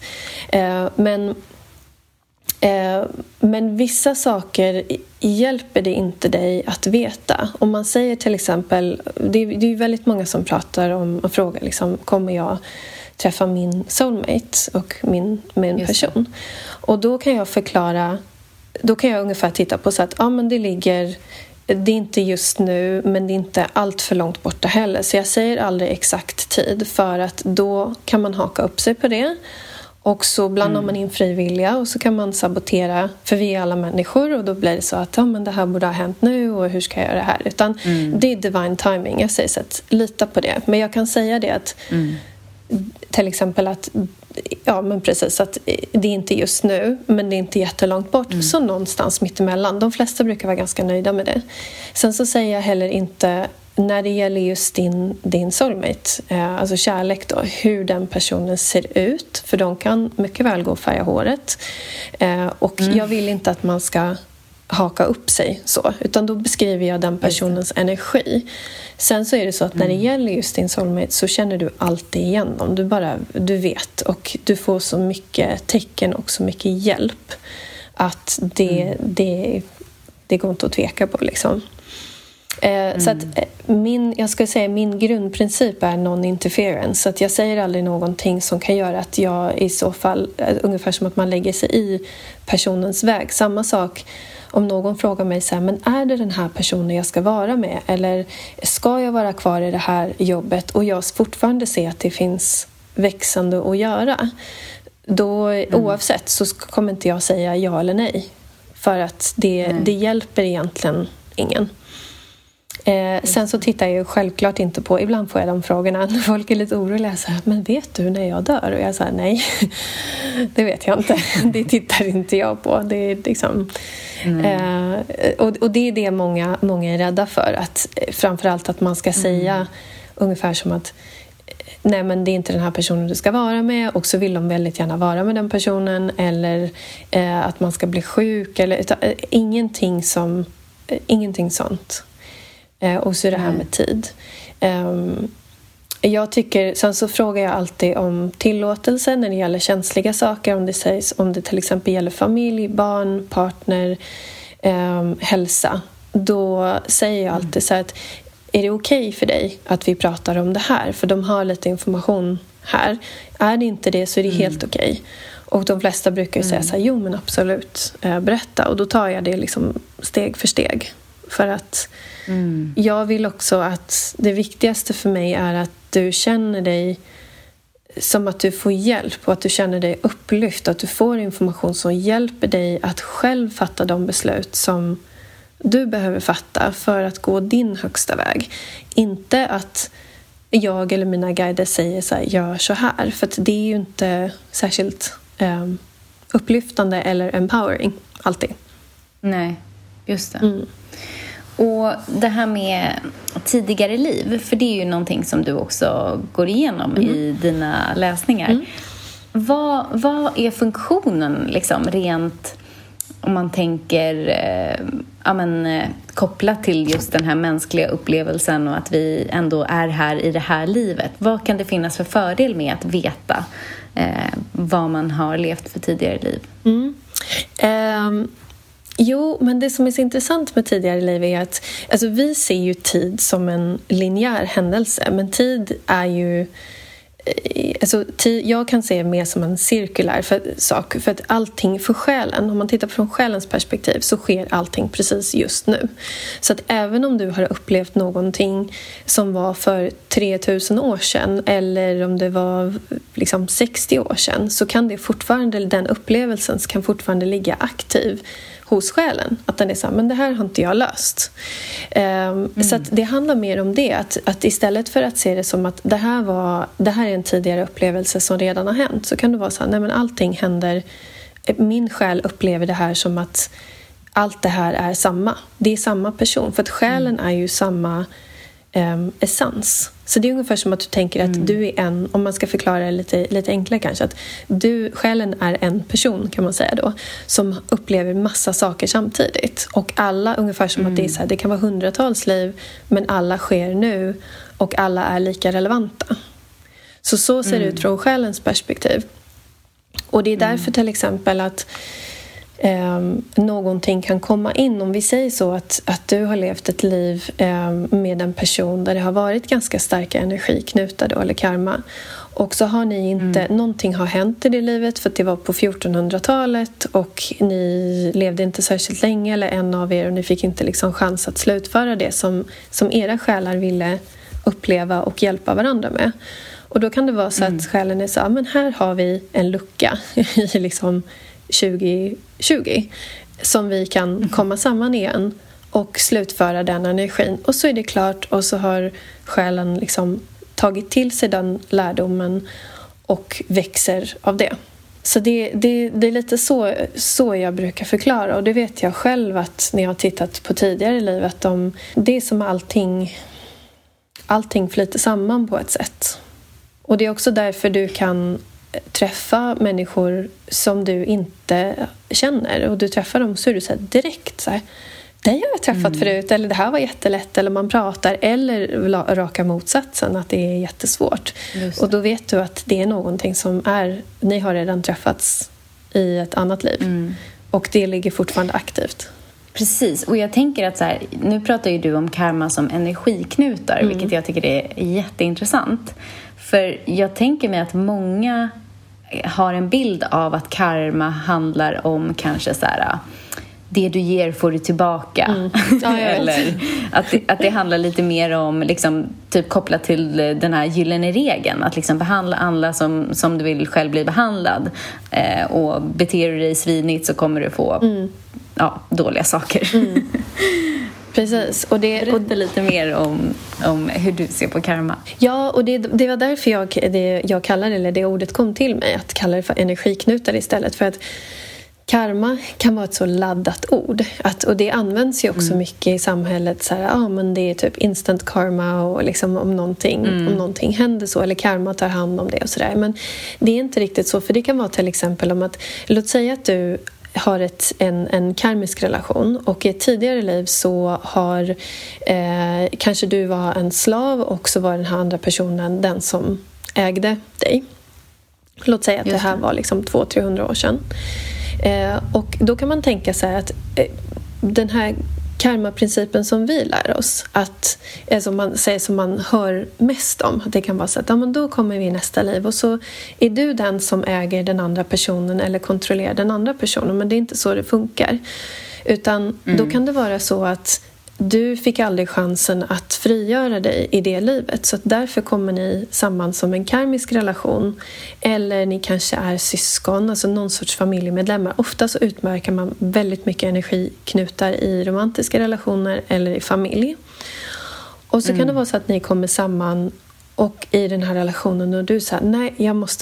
Men vissa saker hjälper det inte dig att veta. Om man säger till exempel, det är ju väldigt många som pratar om och frågar liksom, kommer jag träffa min soulmate och min person? Och då kan jag förklara, då kan jag ungefär titta på så att men det är inte just nu, men det är inte allt för långt borta heller. Så jag säger aldrig exakt tid, för att då kan man haka upp sig på det. Och så blandar man in frivilliga, och så kan man sabotera, för vi är alla människor, och då blir det så att men det här borde ha hänt nu, och hur ska jag göra det här? Utan det är divine timing, jag säger så att lita på det. Men jag kan säga det att till exempel att men precis, att det är inte just nu, men det är inte jättelångt bort, så någonstans mittemellan. De flesta brukar vara ganska nöjda med det. Sen så säger jag heller inte, när det gäller just din soulmate, alltså kärlek då, hur den personen ser ut, för de kan mycket väl gå och färga håret, och jag vill inte att man ska haka upp sig så, utan då beskriver jag den personens energi. Sen så är det så att när det gäller just din soulmate så känner du alltid igen dem, du vet, och du får så mycket tecken och så mycket hjälp att det går inte att tveka på liksom. Så att min grundprincip är non-interference. Så att jag säger aldrig någonting som kan göra att jag i så fall, ungefär som att man lägger sig i personens väg. Samma sak om någon frågar mig så här, men är det den här personen jag ska vara med? Eller ska jag vara kvar i det här jobbet? Och jag fortfarande ser att det finns växande att göra. Då oavsett så kommer inte jag säga ja eller nej. För att det hjälper egentligen ingen. Sen så tittar jag ju självklart inte på, ibland får jag de frågorna när folk är lite oroliga så här, men vet du när jag dör? Och jag säger nej, det vet jag inte. Det tittar inte jag på. Det är liksom, och det är det många är rädda för, att framförallt att man ska säga ungefär som att nej, men det är inte den här personen du ska vara med, och så vill de väldigt gärna vara med den personen, eller att man ska bli sjuk eller ingenting sånt. Och så det här med tid. Jag tycker, sen så frågar jag alltid om tillåtelse när det gäller känsliga saker, om det till exempel gäller familj, barn, partner, hälsa. Då säger jag alltid så här att är det okej för dig att vi pratar om det här? För de har lite information här. Är det inte det så är det helt okej. Och de flesta brukar ju säga så här, jo men absolut, berätta. Och då tar jag det liksom steg för steg. För att jag vill också att det viktigaste för mig är att du känner dig som att du får hjälp och att du känner dig upplyft. Att du får information som hjälper dig att själv fatta de beslut som du behöver fatta för att gå din högsta väg. Inte att jag eller mina guider säger så här, gör så här. För att det är ju inte särskilt upplyftande eller empowering alltid. Nej, just det. Och det här med tidigare liv, för det är ju någonting som du också går igenom i dina läsningar. Vad är funktionen liksom, rent om man tänker kopplat till just den här mänskliga upplevelsen och att vi ändå är här i det här livet? Vad kan det finnas för fördel med att veta vad man har levt för tidigare liv? Jo, men det som är så intressant med tidigare liv är att alltså, vi ser ju tid som en linjär händelse, men tid är ju alltså, jag kan se mer som en cirkulär sak, för att allting för själen, om man tittar från själens perspektiv så sker allting precis just nu. Så att även om du har upplevt någonting som var för 3000 år sedan eller om det var liksom 60 år sedan, så kan det fortfarande, den upplevelsen kan fortfarande ligga aktiv hos själen. Att den är så här, men det här har inte jag löst. Så att det handlar mer om det. Att istället för att se det som att det här är en tidigare upplevelse som redan har hänt, så kan det vara så här, nej men allting händer. Min själ upplever det här som att allt det här är samma. Det är samma person. För att själen är ju samma essens. Så det är ungefär som att du tänker att du är en, om man ska förklara det lite enklare kanske, att själen är en person kan man säga då, som upplever massa saker samtidigt. Och alla, ungefär som att det är så här, det kan vara hundratals liv, men alla sker nu och alla är lika relevanta. Så ser det ut från själens perspektiv. Och det är därför till exempel att någonting kan komma in, om vi säger så att du har levt ett liv med en person där det har varit ganska starka energiknutar då, eller karma, och så har ni inte, någonting har hänt i det livet för att det var på 1400-talet och ni levde inte särskilt länge, eller en av er, och ni fick inte liksom chans att slutföra det som era själar ville uppleva och hjälpa varandra med. Och då kan det vara så att själen är så, men här har vi en lucka i liksom 2020 som vi kan komma samman igen och slutföra den energin, och så är det klart, och så har själen liksom tagit till sig den lärdomen och växer av det. Så det är lite så jag brukar förklara, och det vet jag själv att när jag har tittat på tidigare liv, att det är som allting flyter samman på ett sätt. Och det är också därför du kan träffa människor som du inte känner, och du träffar dem så är du så här direkt så här, det har jag träffat förut, eller det här var jättelätt, eller man pratar, eller raka motsatsen, att det är jättesvårt. Och då vet du att det är någonting som ni har redan träffats i ett annat liv, och det ligger fortfarande aktivt. Precis, och jag tänker att så här, nu pratar ju du om karma som energiknutar, vilket jag tycker är jätteintressant. För jag tänker mig att många har en bild av att karma handlar om kanske så här, det du ger får du tillbaka. Ja, eller att det handlar lite mer om liksom, typ kopplat till den här gyllene regeln, att liksom behandla alla som du vill själv bli behandlad, och beter du dig svinigt så kommer du få dåliga saker. Precis. Och berätta lite mer om hur du ser på karma. Ja, och det var därför jag kallade, eller det ordet kom till mig, att kalla det för energiknutar istället. För att karma kan vara ett så laddat ord. Och det används ju också mycket i samhället. Så här, men det är typ instant karma, och liksom om någonting händer så. Eller karma tar hand om det och sådär. Men det är inte riktigt så. För det kan vara till exempel om att, låt säga att du har en karmisk relation, och i ett tidigare liv så har kanske du var en slav, och så var den här andra personen den som ägde dig. Låt säga att det här var liksom 200-300 år sedan. Och då kan man tänka sig att den här karmaprincipen som vi lär oss, att som man hör mest om, att det kan vara så att men då kommer vi i nästa liv, och så är du den som äger den andra personen eller kontrollerar den andra personen. Men det är inte så det funkar, utan då kan det vara så att du fick aldrig chansen att frigöra dig i det livet, så att därför kommer ni samman som en karmisk relation, eller ni kanske är syskon, alltså någon sorts familjemedlemmar. Ofta så utmärker man väldigt mycket energiknutar i romantiska relationer eller i familj. Och så kan det vara så att ni kommer samman, och i den här relationen, och du säger nej,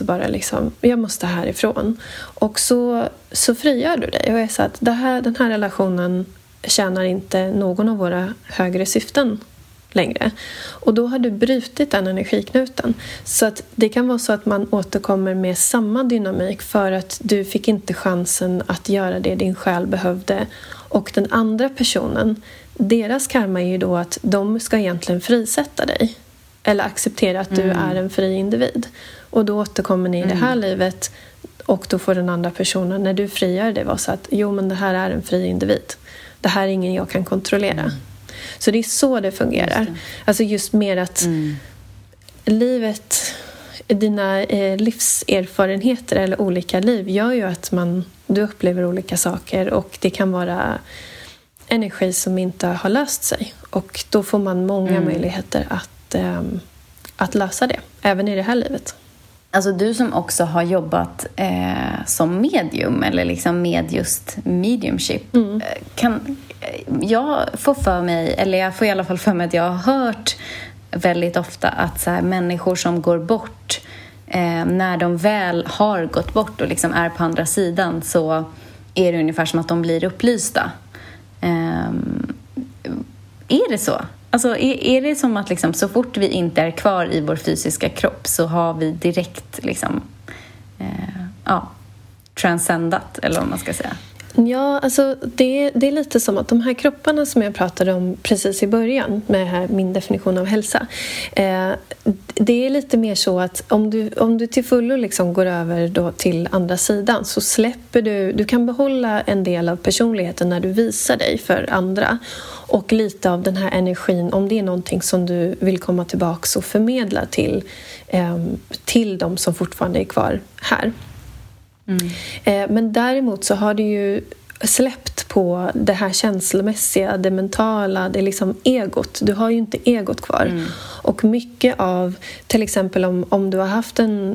jag måste härifrån, och så frigör du dig och är så att den här relationen tjänar inte någon av våra högre syften längre. Och då har du brutit den energiknuten. Så att det kan vara så att man återkommer med samma dynamik, för att du fick inte chansen att göra det din själ behövde. Och den andra personen, deras karma är ju då att de ska egentligen frisätta dig. Eller acceptera att du är en fri individ. Och då återkommer ni i det här livet, och då får den andra personen, när du frigör det, vara så att men det här är en fri individ. Det här är ingen jag kan kontrollera. Så det är så det fungerar. Just det. Alltså just mer att livet, dina livserfarenheter eller olika liv gör ju att du upplever olika saker, och det kan vara energi som inte har löst sig. Och då får man många möjligheter att lösa det, även i det här livet. Alltså du som också har jobbat som medium, eller liksom med just mediumship, jag får i alla fall för mig att jag har hört väldigt ofta att så här, människor som går bort, när de väl har gått bort och liksom är på andra sidan, så är det ungefär som att de blir upplysta. Är det så? Alltså är det som att liksom, så fort vi inte är kvar i vår fysiska kropp, så har vi direkt liksom, transcendat, eller vad man ska säga? Ja, alltså det är lite som att de här kropparna som jag pratade om precis i början med min definition av hälsa, det är lite mer så att om du till fullo liksom går över då till andra sidan, så släpper du kan behålla en del av personligheten när du visar dig för andra, och lite av den här energin, om det är någonting som du vill komma tillbaka och förmedla till de som fortfarande är kvar här. Men däremot så har du ju släppt på det här känslomässiga, det mentala, det liksom egot. Du har ju inte egot kvar. Och mycket av, till exempel om du har haft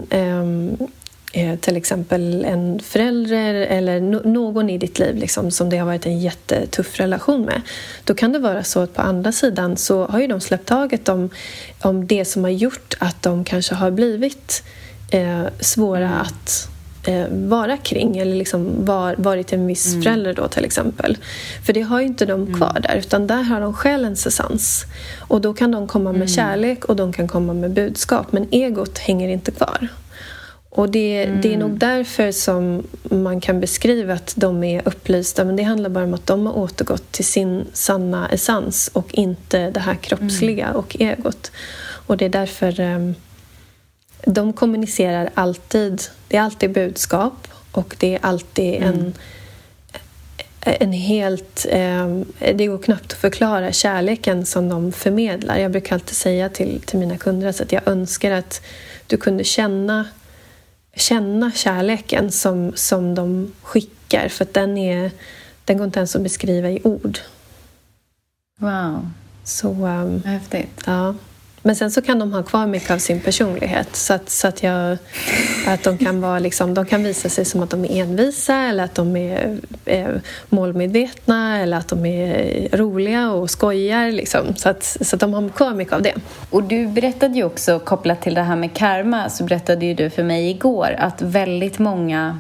till exempel en förälder eller någon i ditt liv liksom, som det har varit en jättetuff relation med, då kan det vara så att på andra sidan så har ju de släppt taget om det som har gjort att de kanske har blivit svåra att vara kring, eller liksom varit en viss förälder då till exempel. För det har ju inte de kvar där, utan där har de själens essens. Och då kan de komma med kärlek, och de kan komma med budskap, men egot hänger inte kvar. Och det är nog därför som man kan beskriva att de är upplysta, men det handlar bara om att de har återgått till sin sanna essens, och inte det här kroppsliga och egot. Och det är därför de kommunicerar alltid. Det är alltid budskap, och det är alltid en helt... det går knappt att förklara kärleken som de förmedlar. Jag brukar alltid säga till mina kunder att jag önskar att du kunde känna kärleken som de skickar. För att den går inte ens att beskriva i ord. Wow. Så, häftigt. Ja. Men sen så kan de ha kvar mycket av sin personlighet. Så att de kan vara liksom, de kan visa sig som att de är envisa, eller att de är målmedvetna, eller att de är roliga och skojar liksom. Så att de har kvar mycket av det. Och du berättade ju också, kopplat till det här med karma, så berättade ju du för mig igår att väldigt många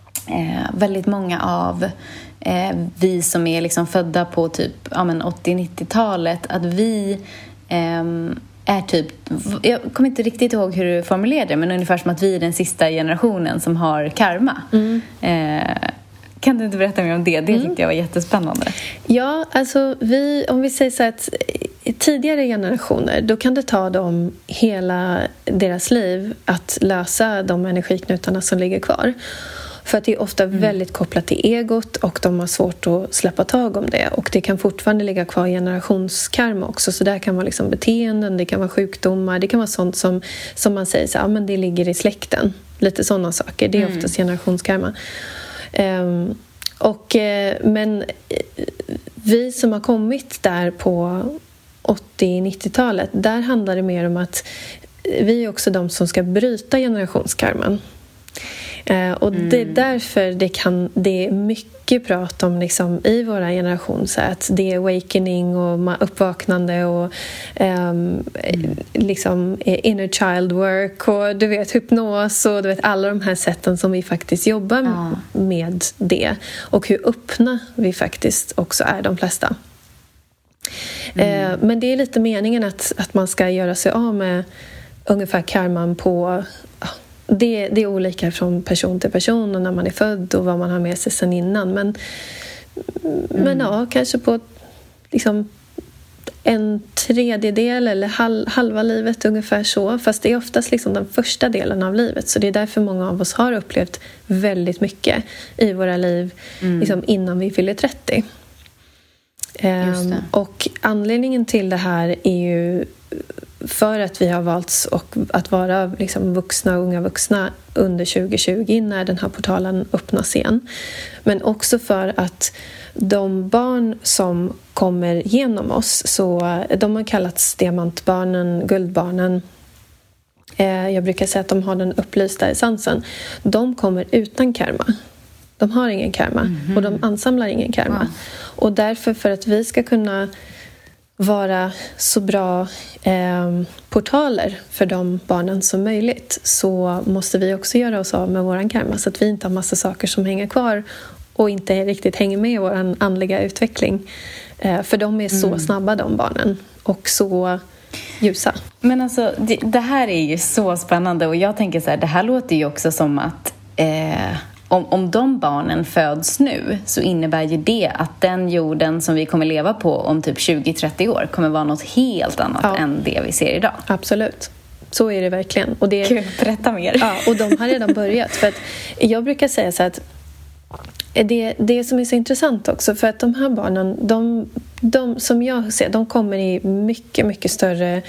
av vi som är liksom födda på typ 80-90-talet, att vi är typ, jag kommer inte riktigt ihåg hur du formulerade det, men ungefär som att vi är den sista generationen som har karma. Kan du inte berätta mer om det? Det tyckte jag var jättespännande. Ja, alltså om vi säger så att tidigare generationer, då kan det ta dem hela deras liv att lösa de energiknutarna som ligger kvar. För att det är ofta väldigt kopplat till egot, och de har svårt att släppa tag om det. Och det kan fortfarande ligga kvar generationskarma också. Så där kan vara liksom beteenden, det kan vara sjukdomar, det kan vara sånt som man säger så här, men det ligger i släkten. Lite sådana saker, det är oftast generationskarma. Men vi som har kommit där på 80-90-talet, där handlar det mer om att vi är också de som ska bryta generationskarman. Och det är därför det är mycket prat om liksom, i våra generation, så att det är awakening och uppvaknande och liksom inner child work och du vet hypnos och du vet alla de här sätten som vi faktiskt jobbar med det, och hur öppna vi faktiskt också är, de flesta. Men det är lite meningen att man ska göra sig av med ungefär karman på... Det är olika från person till person och när man är född och vad man har med sig sedan innan. Men ja, kanske på liksom 1/3 eller halva livet ungefär så. Fast det är oftast liksom den första delen av livet. Så det är därför många av oss har upplevt väldigt mycket i våra liv liksom innan vi fyller 30. Och anledningen till det här är ju för att vi har valt att vara liksom unga vuxna under 2020 när den här portalen öppnas igen. Men också för att de barn som kommer genom oss, så de har kallats diamantbarnen, guldbarnen. Jag brukar säga att de har den upplysta essensen. De kommer utan karma. De har ingen karma och de ansamlar ingen karma. Wow. Och därför, för att vi ska kunna vara så bra portaler för de barnen som möjligt, så måste vi också göra oss av med våran karma, så att vi inte har massa saker som hänger kvar och inte riktigt hänger med i vår andliga utveckling. För de är så snabba, de barnen, och så ljusa. Men alltså, det här är ju så spännande, och jag tänker så här, det här låter ju också som att om de barnen föds nu, så innebär ju det att den jorden som vi kommer leva på om typ 20-30 år kommer vara något helt annat än det vi ser idag. Absolut. Så är det verkligen. Och det, kul, berätta mer. Ja, och de har redan börjat. För att jag brukar säga så att det som är så intressant också, för att de här barnen, de som jag ser, de kommer i mycket, mycket större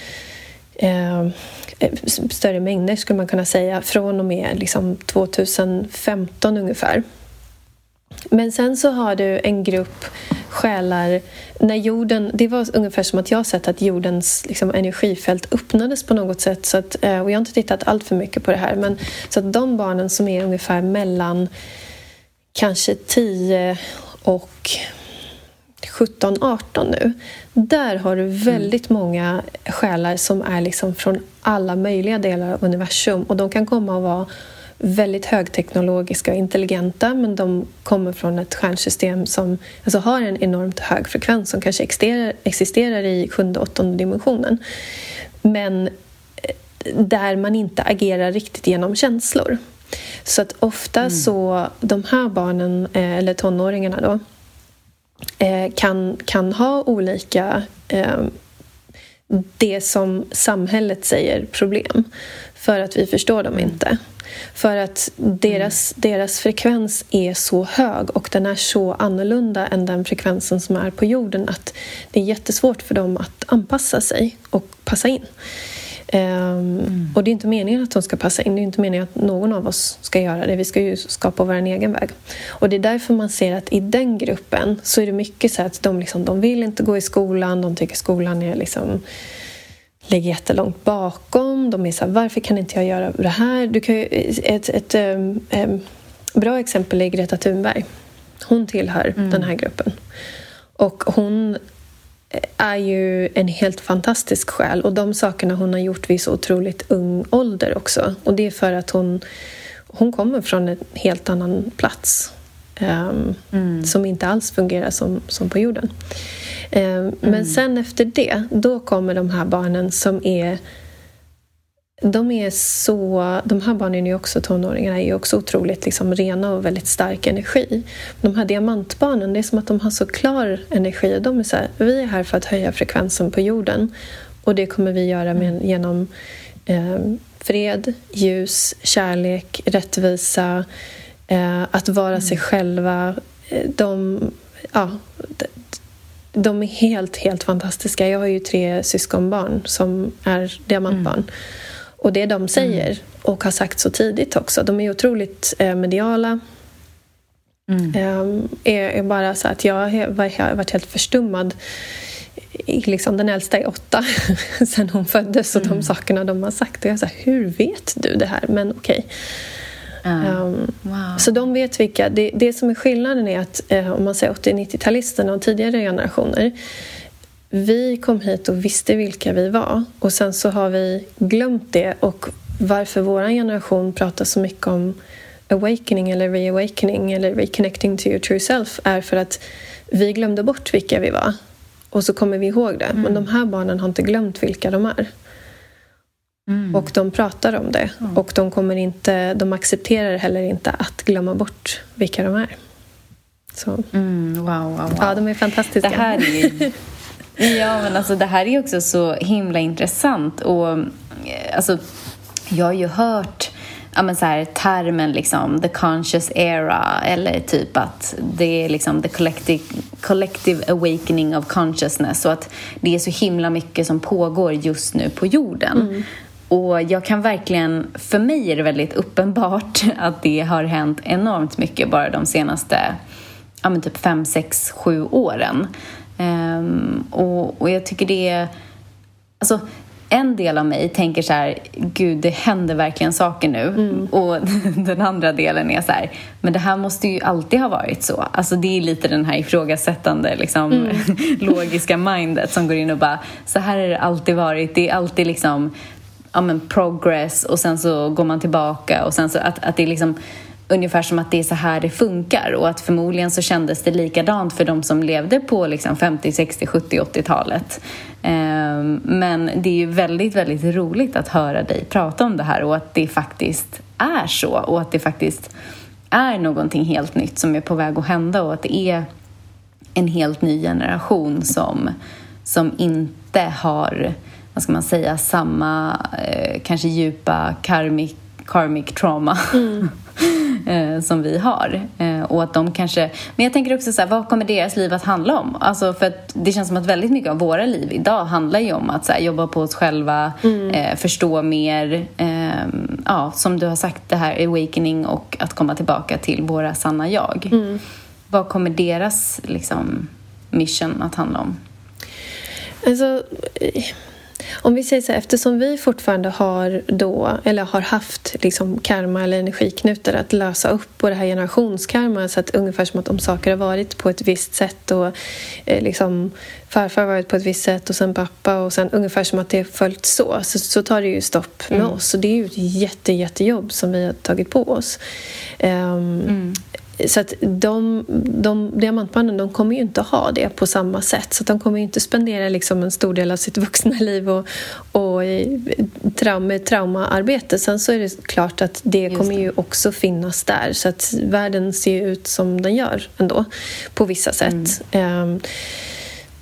mängder, skulle man kunna säga, från och med liksom 2015 ungefär. Men sen så har du en grupp själar när jorden, det var ungefär som att jag sett att jordens liksom energifält öppnades på något sätt, så att, och jag har inte tittat allt för mycket på det här, men så att de barnen som är ungefär mellan kanske 10 och 17-18 nu, där har du väldigt många själar som är liksom från alla möjliga delar av universum, och de kan komma att vara väldigt högteknologiska och intelligenta, men de kommer från ett stjärnsystem som alltså har en enormt hög frekvens, som kanske existerar i 7:e och 8:e dimensionen, men där man inte agerar riktigt genom känslor. Så att ofta så de här barnen eller tonåringarna då kan ha olika det som samhället säger problem. för att vi förstår dem inte. För att deras frekvens är så hög och den är så annorlunda än den frekvensen som är på jorden att det är jättesvårt för dem att anpassa sig och passa in. Och det är inte meningen att de ska passa in. Det är inte meningen att någon av oss ska göra det. Vi ska ju skapa vår egen väg. Och det är därför man ser att i den gruppen så är det mycket så att de vill inte gå i skolan. De tycker skolan är ligger jättelångt bakom. De är så här, varför kan inte jag göra det här? Du kan ju, ett bra exempel är Greta Thunberg. Hon tillhör den här gruppen. Och hon är ju en helt fantastisk själ. Och de sakerna hon har gjort vid så otroligt ung ålder också. Och det är för att hon kommer från en helt annan plats. Som inte alls fungerar som på jorden. Men sen efter det, då kommer de här barnen som är... De här barnen är också tonåringar, är ju också otroligt rena och väldigt stark energi. De här diamantbarnen, det är som att de har så klar energi. De är så här, vi är här för att höja frekvensen på jorden. Och det kommer vi göra genom fred, ljus, kärlek, rättvisa, att vara sig själva. De är helt, helt fantastiska. Jag har ju 3 syskonbarn som är diamantbarn. Och det de säger och har sagt så tidigt också. De är otroligt mediala. Är bara så att jag har varit helt förstummad. Den äldsta är 8 sen hon föddes. Och de sakerna de har sagt. Och jag är så här, hur vet du det här? Men okej. Wow. Så de vet vilka. Det som är skillnaden är att om man säger 80-90-talisterna och tidigare generationer, vi kom hit och visste vilka vi var och sen så har vi glömt det. Och varför vår generation pratar så mycket om awakening eller reawakening eller reconnecting to your true self är för att vi glömde bort vilka vi var och så kommer vi ihåg det. Men de här barnen har inte glömt vilka de är. Och de pratar om det. Och de accepterar heller inte att glömma bort vilka de är. Så. Wow. Ja, de är fantastiska. Det här är ju... Ja, men alltså det här är också så himla intressant. Och alltså, jag har ju hört termen the conscious era, eller typ att det är the collective awakening of consciousness, och att det är så himla mycket som pågår just nu på jorden. Och jag kan verkligen, för mig är det väldigt uppenbart att det har hänt enormt mycket bara de senaste typ 5, 6, 7 åren. Och jag tycker det är, alltså en del av mig tänker så här, gud, det händer verkligen saker nu. Och den andra delen är så här, men det här måste ju alltid ha varit så. Alltså det är lite den här ifrågasättande logiska mindet som går in och bara, så här har det alltid varit. Det är alltid progress, och sen så går man tillbaka, och sen så att det är ungefär som att det är så här det funkar, och att förmodligen så kändes det likadant för de som levde på 50, 60, 70, 80-talet. Men det är ju väldigt, väldigt roligt att höra dig prata om det här, och att det faktiskt är så, och att det faktiskt är någonting helt nytt som är på väg att hända, och att det är en helt ny generation som inte har, vad ska man säga, samma kanske djupa karmic trauma som vi har. Och att de kanske... Men jag tänker också så här, vad kommer deras liv att handla om? Alltså för att det känns som att väldigt mycket av våra liv idag handlar ju om att så här, jobba på oss själva, förstå mer, som du har sagt, det här awakening, och att komma tillbaka till våra sanna jag. Vad kommer deras mission att handla om? Alltså... Om vi säger så här, eftersom vi fortfarande har haft karma eller energiknutar att lösa upp på det här generationskarma, så att ungefär som att om saker har varit på ett visst sätt och farfar har varit på ett visst sätt och sen pappa, och sen ungefär som att det är följt så tar det ju stopp med oss. Så det är ju ett jättejobb som vi har tagit på oss. Så att de diamantbarnen, de kommer ju inte ha det på samma sätt. Så att de kommer ju inte spendera en stor del av sitt vuxna liv och traumaarbete. Sen så är det klart att det kommer ju också finnas där. Så att världen ser ut som den gör ändå, på vissa sätt.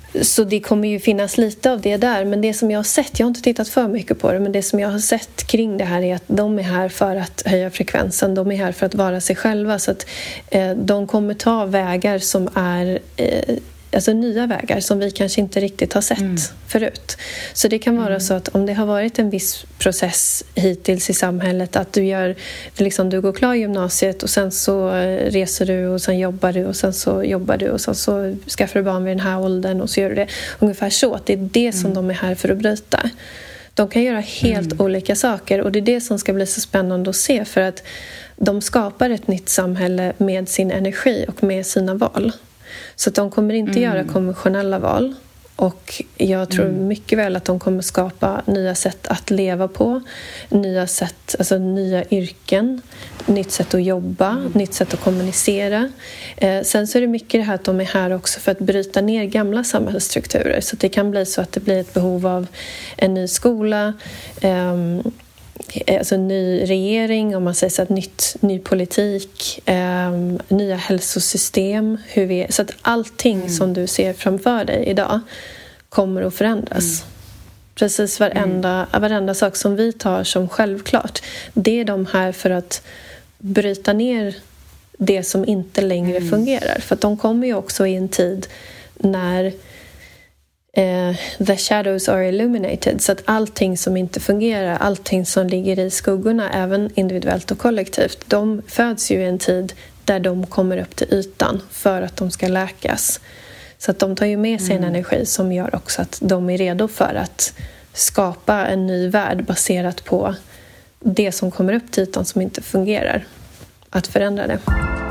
Så det kommer ju finnas lite av det där. Men det som jag har sett, jag har inte tittat för mycket på det, men det som jag har sett kring det här är att de är här för att höja frekvensen. De är här för att vara sig själva. Så att de kommer ta vägar som är alltså nya vägar som vi kanske inte riktigt har sett förut. Så det kan vara så att om det har varit en viss process hittills i samhället, att du gör liksom, du går klar gymnasiet och sen så reser du och sen jobbar du och sen så jobbar du och sen så skaffar du barn vid den här åldern och så gör du det. Ungefär så, att det är det som de är här för att bryta. De kan göra helt olika saker, och det är det som ska bli så spännande att se, för att de skapar ett nytt samhälle med sin energi och med sina val. Så att de kommer inte göra konventionella val. Och jag tror mycket väl att de kommer skapa nya sätt att leva på. Nya sätt, alltså nya yrken. Nytt sätt att jobba. Nytt sätt att kommunicera. Sen så är det mycket det här att de är här också för att bryta ner gamla samhällsstrukturer. Så att det kan bli så att det blir ett behov av en ny skola. Alltså ny regering, om man säger så, att ny politik, nya hälsosystem, så att allting som du ser framför dig idag kommer att förändras. Precis varenda sak som vi tar som självklart, det är de här för att bryta ner det som inte längre fungerar. För att de kommer ju också i en tid när the shadows are illuminated, så att allting som inte fungerar, allting som ligger i skuggorna, även individuellt och kollektivt, de föds ju i en tid där de kommer upp till ytan för att de ska läkas. Så att de tar ju med sig en energi som gör också att de är redo för att skapa en ny värld baserat på det som kommer upp till ytan som inte fungerar, att förändra det.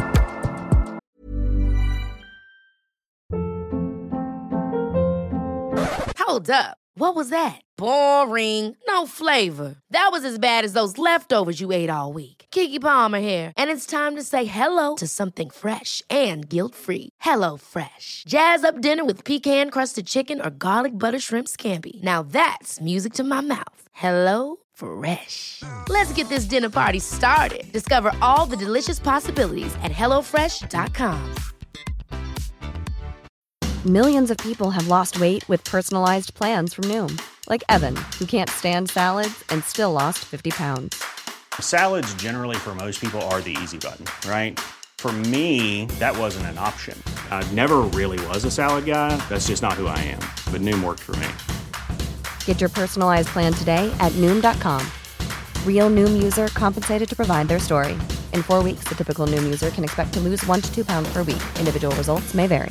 Hold up. What was that? Boring. No flavor. That was as bad as those leftovers you ate all week. Keke Palmer here, and it's time to say hello to something fresh and guilt-free. Hello Fresh. Jazz up dinner with pecan-crusted chicken or garlic butter shrimp scampi. Now that's music to my mouth. Hello Fresh. Let's get this dinner party started. Discover all the delicious possibilities at hellofresh.com. Millions of people have lost weight with personalized plans from Noom. Like Evan, who can't stand salads and still lost 50 pounds. Salads generally for most people are the easy button, right? For me, that wasn't an option. I never really was a salad guy. That's just not who I am. But Noom worked for me. Get your personalized plan today at Noom.com. Real Noom user compensated to provide their story. In 4 weeks, the typical Noom user can expect to lose 1 to 2 pounds per week. Individual results may vary.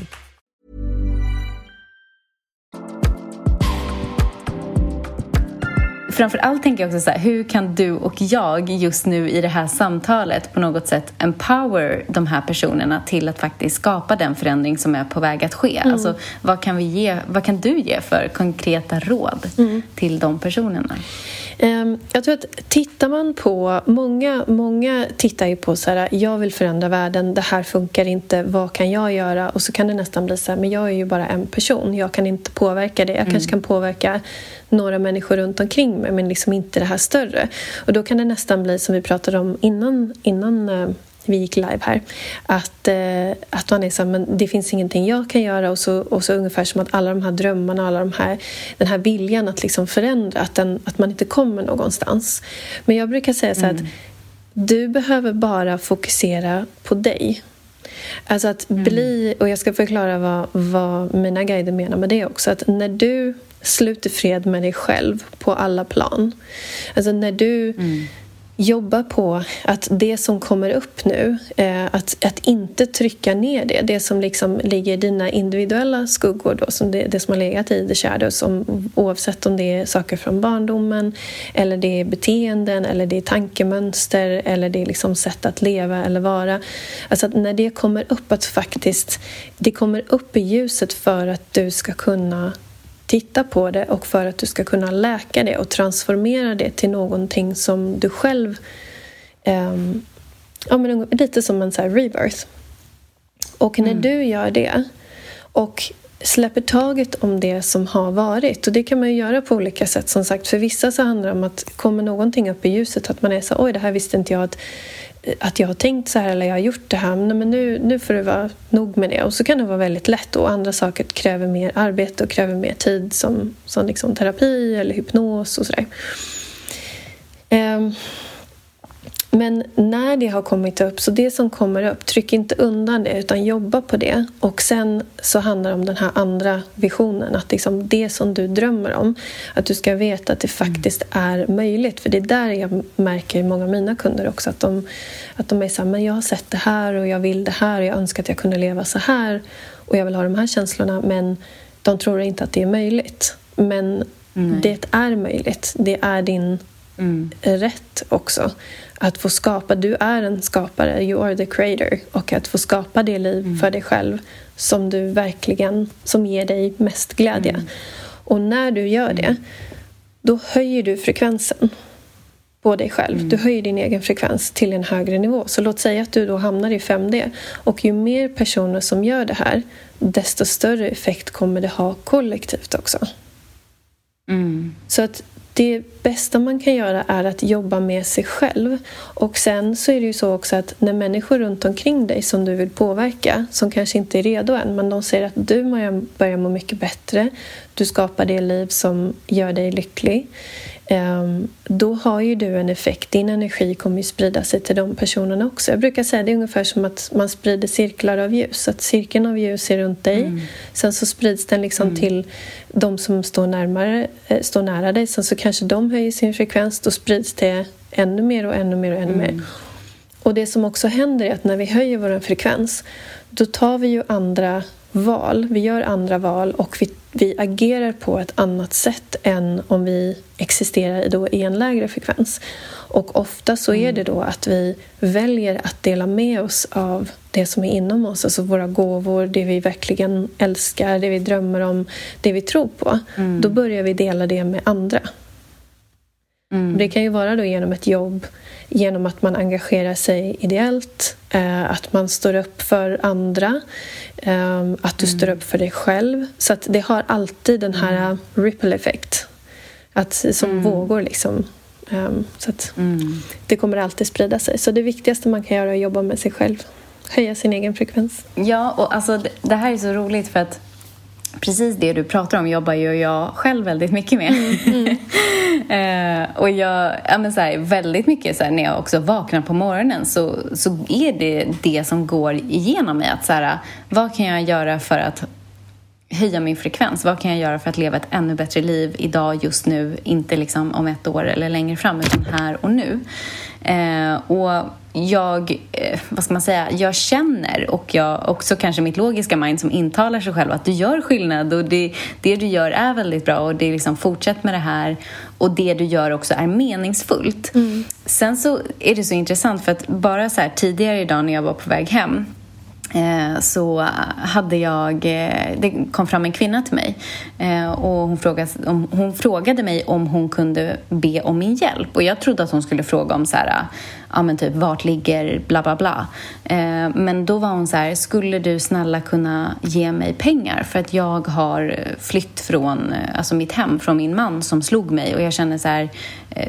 Framförallt tänker jag också så här, hur kan du och jag just nu i det här samtalet på något sätt empower de här personerna till att faktiskt skapa den förändring som är på väg att ske? Alltså, vad kan du ge för konkreta råd till de personerna? Jag tror att tittar man på, många tittar ju på så här, jag vill förändra världen, det här funkar inte, vad kan jag göra? Och så kan det nästan bli så här, men jag är ju bara en person, jag kan inte påverka det. Jag kanske kan påverka några människor runt omkring mig, men liksom inte det här större. Och då kan det nästan bli som vi pratade om innan vi gick live här, att man är så här, men det finns ingenting jag kan göra, och så ungefär som att alla de här drömmarna, den här viljan att liksom förändra, att man inte kommer någonstans. Men jag brukar säga så här att du behöver bara fokusera på dig. Alltså att bli, och jag ska förklara vad mina guider menar med det också, att när du sluter fred med dig själv på alla plan, alltså när du jobba på att det som kommer upp nu, att inte trycka ner det som liksom ligger i dina individuella skuggor då, som det som har legat i the shadows, oavsett om det är saker från barndomen eller det är beteenden eller det är tankemönster eller det är liksom sätt att leva eller vara. Alltså att när det kommer upp, att faktiskt det kommer upp i ljuset för att du ska kunna titta på det och för att du ska kunna läka det och transformera det till någonting som du själv lite som en så här rebirth. Och när du gör det och släpper taget om det som har varit. Och det kan man ju göra på olika sätt. Som sagt, för vissa så handlar det om att kommer någonting upp i ljuset, att man är så, oj, det här visste inte jag att jag har tänkt så här, eller jag har gjort det här, men nu får det vara nog med det. Och så kan det vara väldigt lätt, och andra saker kräver mer arbete och kräver mer tid, som liksom terapi eller hypnos och sådär. Men när det har kommit upp, så det som kommer upp, tryck inte undan det utan jobba på det. Och sen så handlar det om den här andra visionen, att liksom det som du drömmer om, att du ska veta att det faktiskt är möjligt. För det är där jag märker i många av mina kunder också, att de är så här, men jag har sett det här och jag vill det här och jag önskar att jag kunde leva så här och jag vill ha de här känslorna, men de tror inte att det är möjligt. Men det är möjligt. Det är din rätt också att få skapa. Du är en skapare, you are the creator, och att få skapa det liv för dig själv som du verkligen, som ger dig mest glädje. Och när du gör det, då höjer du frekvensen på dig själv. Du höjer din egen frekvens till en högre nivå. Så låt säga att du då hamnar i 5D, och ju mer personer som gör det här, desto större effekt kommer det ha kollektivt också. Så att det bästa man kan göra är att jobba med sig själv. Och sen så är det ju så också att när människor runt omkring dig som du vill påverka, som kanske inte är redo än, men de säger att du börjar må mycket bättre, du skapar det liv som gör dig lycklig, då har ju du en effekt. Din energi kommer ju sprida sig till de personerna också. Jag brukar säga det är ungefär som att man sprider cirklar av ljus. Att cirkeln av ljus är runt dig. Sen så sprids den liksom till de som står nära dig. Sen så kanske de höjer sin frekvens. Då sprids det ännu mer och ännu mer och ännu mer. Och det som också händer är att när vi höjer vår frekvens, då tar vi ju andra val. Vi gör andra val och vi agerar på ett annat sätt än om vi existerar då i en lägre frekvens. Och ofta så är det då att vi väljer att dela med oss av det som är inom oss, alltså våra gåvor, det vi verkligen älskar, det vi drömmer om, det vi tror på. Då börjar vi dela det med andra. Det kan ju vara då genom ett jobb, genom att man engagerar sig ideellt, att man står upp för andra, att du står upp för dig själv. Så att det har alltid den här ripple effect, som vågor liksom. Så att det kommer alltid sprida sig. Så det viktigaste man kan göra är att jobba med sig själv, höja sin egen frekvens. Ja, och alltså det här är så roligt, för att precis det du pratar om jobbar ju jag själv väldigt mycket med. Och men så här, väldigt mycket så här, när jag också vaknar på morgonen så är det som går igenom mig, att så här, vad kan jag göra för att höja min frekvens? Vad kan jag göra för att leva ett ännu bättre liv idag, just nu, inte liksom om 1 år eller längre fram, utan här och nu. Och jag, vad ska man säga, jag känner, och jag också kanske mitt logiska mind som intalar sig själv att du gör skillnad, och det du gör är väldigt bra, och det är liksom, fortsätt med det här, och det du gör också är meningsfullt. Sen så är det så intressant, för att bara så här tidigare idag när jag var på väg hem, så det kom fram en kvinna till mig, och hon frågade mig om hon kunde be om min hjälp, och jag trodde att hon skulle fråga om så här, ja men typ vart ligger bla bla bla, men då var hon så här, skulle du snälla kunna ge mig pengar, för att jag har flytt från mitt hem, från min man som slog mig, och jag känner så här,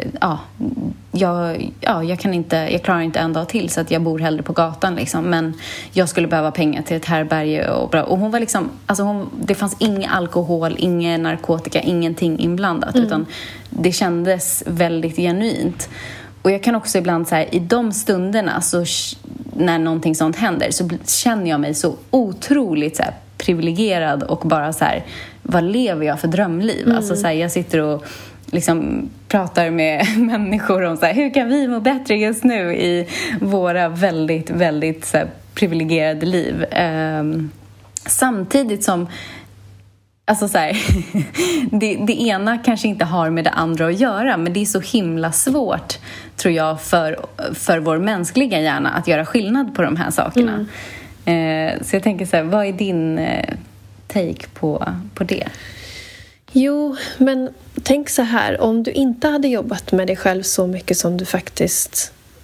jag klarar inte en dag till, så att jag bor hellre på gatan liksom, men jag skulle behöva pengar till ett härbärge och hon var liksom, det fanns ingen alkohol, ingen narkotika, ingenting inblandat, utan det kändes väldigt genuint. Och jag kan också ibland så här, i de stunderna, så när någonting sånt händer, så känner jag mig så otroligt så här privilegierad, och bara så här, vad lever jag för drömliv? Alltså så här, jag sitter och liksom pratar med människor om så här, hur kan vi må bättre just nu i våra väldigt, väldigt så här, privilegierade liv. Samtidigt som alltså så här, det ena kanske inte har med det andra att göra, men det är så himla svårt, tror jag, för vår mänskliga hjärna att göra skillnad på de här sakerna. Så jag tänker så här, vad är din take på det? Jo, men tänk så här, om du inte hade jobbat med dig själv så mycket som du faktiskt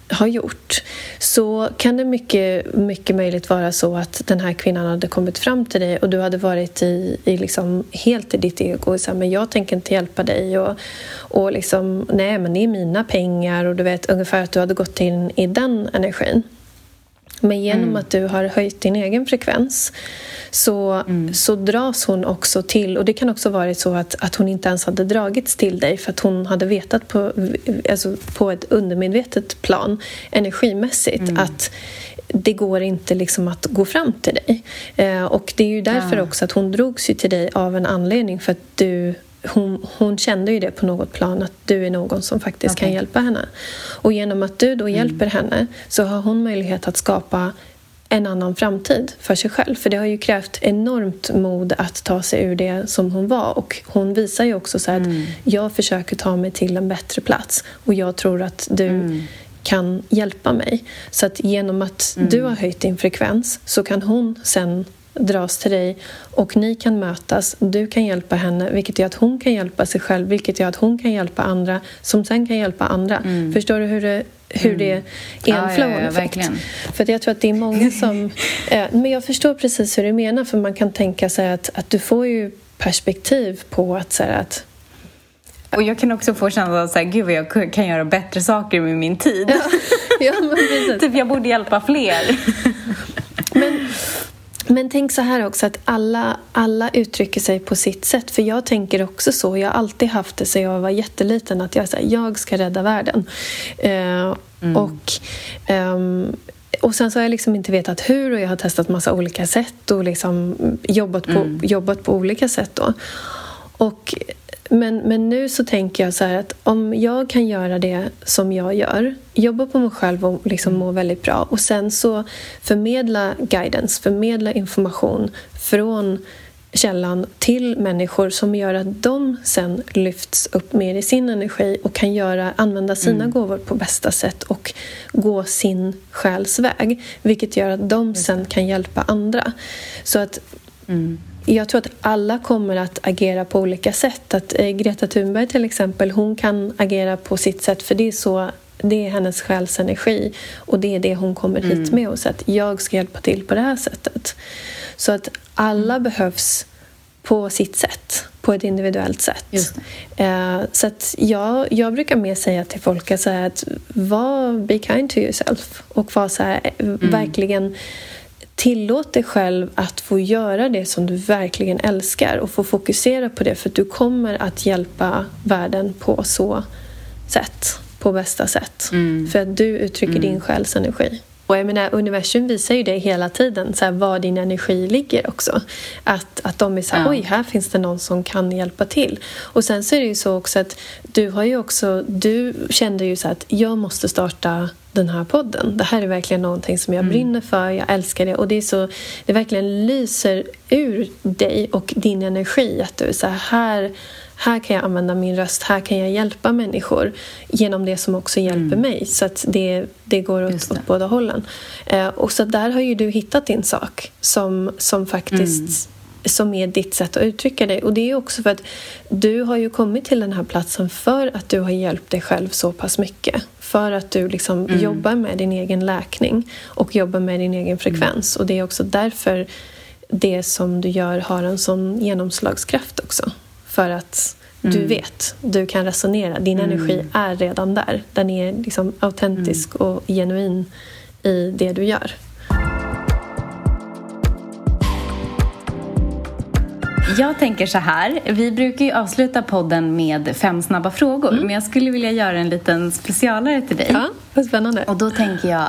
har gjort, så kan det mycket möjligt vara så att den här kvinnan hade kommit fram till dig och du hade varit i liksom helt i ditt ego och så här, men jag tänker inte hjälpa dig och liksom, nej men det är mina pengar, och du vet ungefär att du hade gått in i den energin. Men genom att du har höjt din egen frekvens så dras hon också till, och det kan också vara så att hon inte ens hade dragits till dig för att hon hade vetat på ett undermedvetet plan energimässigt att det går inte liksom att gå fram till dig. Och det är ju därför också att hon drogs ju till dig av en anledning, för att hon kände ju det på något plan att du är någon som faktiskt kan hjälpa henne. Och genom att du då hjälper henne så har hon möjlighet att skapa en annan framtid för sig själv. För det har ju krävt enormt mod att ta sig ur det som hon var. Och hon visar ju också så här att jag försöker ta mig till en bättre plats. Och jag tror att du kan hjälpa mig. Så att genom att du har höjt din frekvens så kan hon sen dras till dig och ni kan mötas. Du kan hjälpa henne, vilket gör att hon kan hjälpa sig själv, vilket gör att hon kan hjälpa andra som sen kan hjälpa andra. Förstår du hur det är en flow-effekt? För att jag tror att det är många som men jag förstår precis hur du menar, för man kan tänka sig att du får ju perspektiv på att så här, att och jag kan också få känslan av så här, gud vad jag kan göra bättre saker med min tid. Ja, men precis. Typ jag borde hjälpa fler. Men tänk så här också, att alla uttrycker sig på sitt sätt. För jag tänker också så. Jag har alltid haft det så jag var jätteliten, att jag ska rädda världen. Och sen så har jag liksom inte vetat hur, och jag har testat massa olika sätt och liksom jobbat på olika sätt då. Men nu så tänker jag så här att om jag kan göra det som jag gör, jobba på mig själv och liksom må väldigt bra, och sen så förmedla guidance, förmedla information från källan till människor som gör att de sen lyfts upp mer i sin energi och kan använda sina gåvor på bästa sätt och gå sin själs väg, vilket gör att de sen kan hjälpa andra. Så att jag tror att alla kommer att agera på olika sätt. Att Greta Thunberg till exempel, hon kan agera på sitt sätt, för det är hennes själsenergi och det är det hon kommer hit med, och så att jag ska hjälpa till på det här sättet. Så att alla behövs på sitt sätt, på ett individuellt sätt. Så att jag brukar mer säga till folk att be kind to yourself, och var så här, verkligen tillåt dig själv att få göra det som du verkligen älskar och få fokusera på det, för att du kommer att hjälpa världen på så sätt, på bästa sätt. För att du uttrycker din själs energi. Och jag menar, universum visar ju det hela tiden, så här, var din energi ligger också. Att de är så här, oj, här finns det någon som kan hjälpa till. Och sen så är det ju så också att du kände ju så att jag måste starta den här podden. Det här är verkligen någonting som jag brinner för, jag älskar det. Och det verkligen lyser ur dig och din energi, att du är så här kan jag använda min röst, här kan jag hjälpa människor genom det som också hjälper mig. Så att det går åt båda hållen. Och så där har ju du hittat din sak som faktiskt som är ditt sätt att uttrycka dig. Och det är också för att du har ju kommit till den här platsen för att du har hjälpt dig själv så pass mycket. För att du liksom jobbar med din egen läkning och jobbar med din egen frekvens. Och det är också därför det som du gör har en sån genomslagskraft också. För att du kan resonera. Din energi är redan där. Den är liksom autentisk och genuin i det du gör. Jag tänker så här, vi brukar ju avsluta podden med 5 snabba frågor, men jag skulle vilja göra en liten specialare till dig. Ja, vad spännande. Och då tänker jag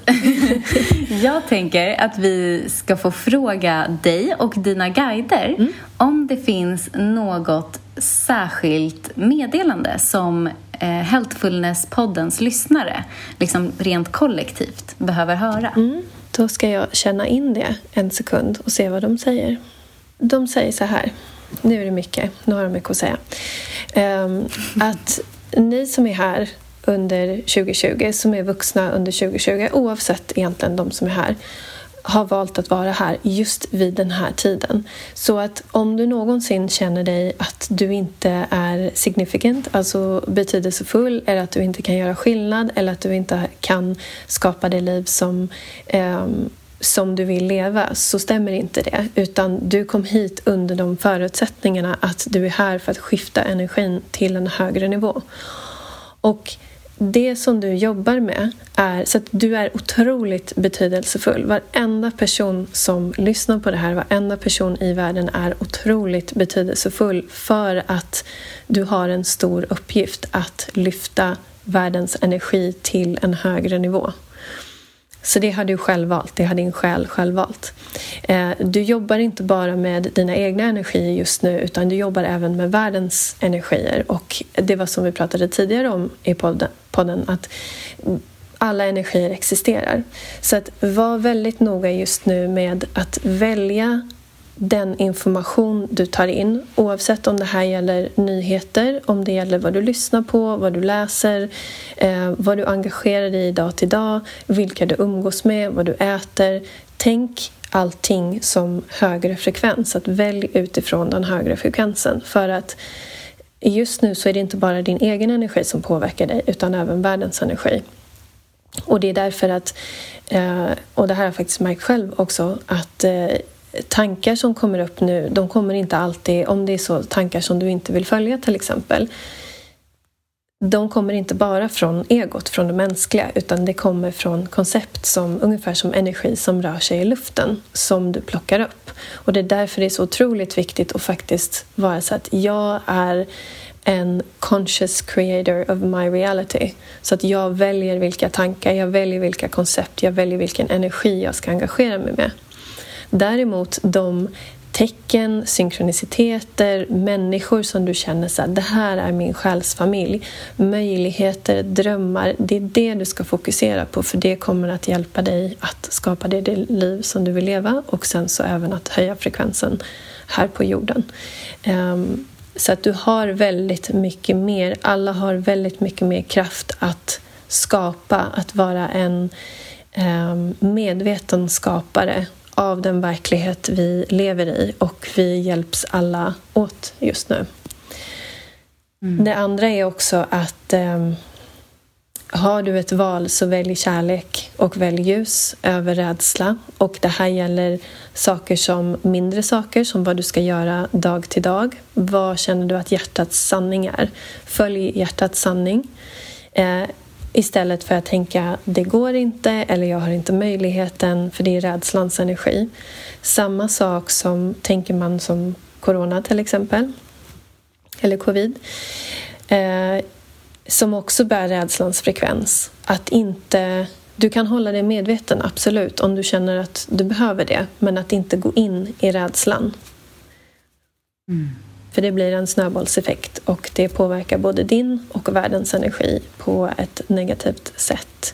att vi ska få fråga dig och dina guider om det finns något särskilt meddelande som Healthfulness-poddens lyssnare, liksom rent kollektivt, behöver höra. Då ska jag känna in det en sekund och se vad de säger. De säger så här, nu är det mycket, nu har de mycket att säga. Att ni som är här under 2020, som är vuxna under 2020, oavsett egentligen de som är här, har valt att vara här just vid den här tiden. Så att om du någonsin känner dig att du inte är significant, alltså betydelsefull, eller att du inte kan göra skillnad, eller att du inte kan skapa det liv som du vill leva, så stämmer inte det. Utan du kom hit under de förutsättningarna att du är här för att skifta energin till en högre nivå. Och det som du jobbar med är, så att du är otroligt betydelsefull. Varenda person som lyssnar på det här, varenda person i världen är otroligt betydelsefull, för att du har en stor uppgift att lyfta världens energi till en högre nivå. Så det har du själv valt, det har din själ själv valt. Du jobbar inte bara med dina egna energier just nu, utan du jobbar även med världens energier. Och det var som vi pratade tidigare om i podden, att alla energier existerar. Så att var väldigt noga just nu med att välja den information du tar in, oavsett om det här gäller nyheter, om det gäller vad du lyssnar på, vad du läser, vad du engagerar dig i dag till dag, vilka du umgås med, vad du äter. Tänk allting som högre frekvens, att välj utifrån den högre frekvensen, för att just nu så är det inte bara din egen energi som påverkar dig, utan även världens energi. Och det är därför att, och det här har jag faktiskt märkt själv också, att tankar som kommer upp nu, de kommer inte alltid, om det är så tankar som du inte vill följa till exempel, de kommer inte bara från egot, från det mänskliga, utan det kommer från koncept som ungefär som energi som rör sig i luften, som du plockar upp. Och det är därför det är så otroligt viktigt att faktiskt vara så att jag är en conscious creator of my reality. Så att jag väljer vilka tankar, jag väljer vilka koncept, jag väljer vilken energi jag ska engagera mig med. Däremot de tecken, synkroniciteter, människor som du känner så här, det här är min själsfamilj, möjligheter, drömmar, det är det du ska fokusera på, för det kommer att hjälpa dig att skapa det liv som du vill leva, och sen så även att höja frekvensen här på jorden. Så att du har väldigt mycket mer, alla har väldigt mycket mer kraft att skapa, att vara en medveten skapare av den verklighet vi lever i, och vi hjälps alla åt just nu. Det andra är också att har du ett val, så välj kärlek och välj ljus över rädsla. Och det här gäller saker som mindre saker, som vad du ska göra dag till dag. Vad känner du att hjärtats sanning är? Följ hjärtats sanning. Istället för att tänka, det går inte, eller jag har inte möjligheten, för det är rädslans energi. Samma sak som tänker man som corona till exempel, eller covid, som också bär rädslans frekvens. Att inte, du kan hålla dig medveten, absolut, om du känner att du behöver det, men att inte gå in i rädslan. För det blir en snöbollseffekt, och det påverkar både din och världens energi på ett negativt sätt.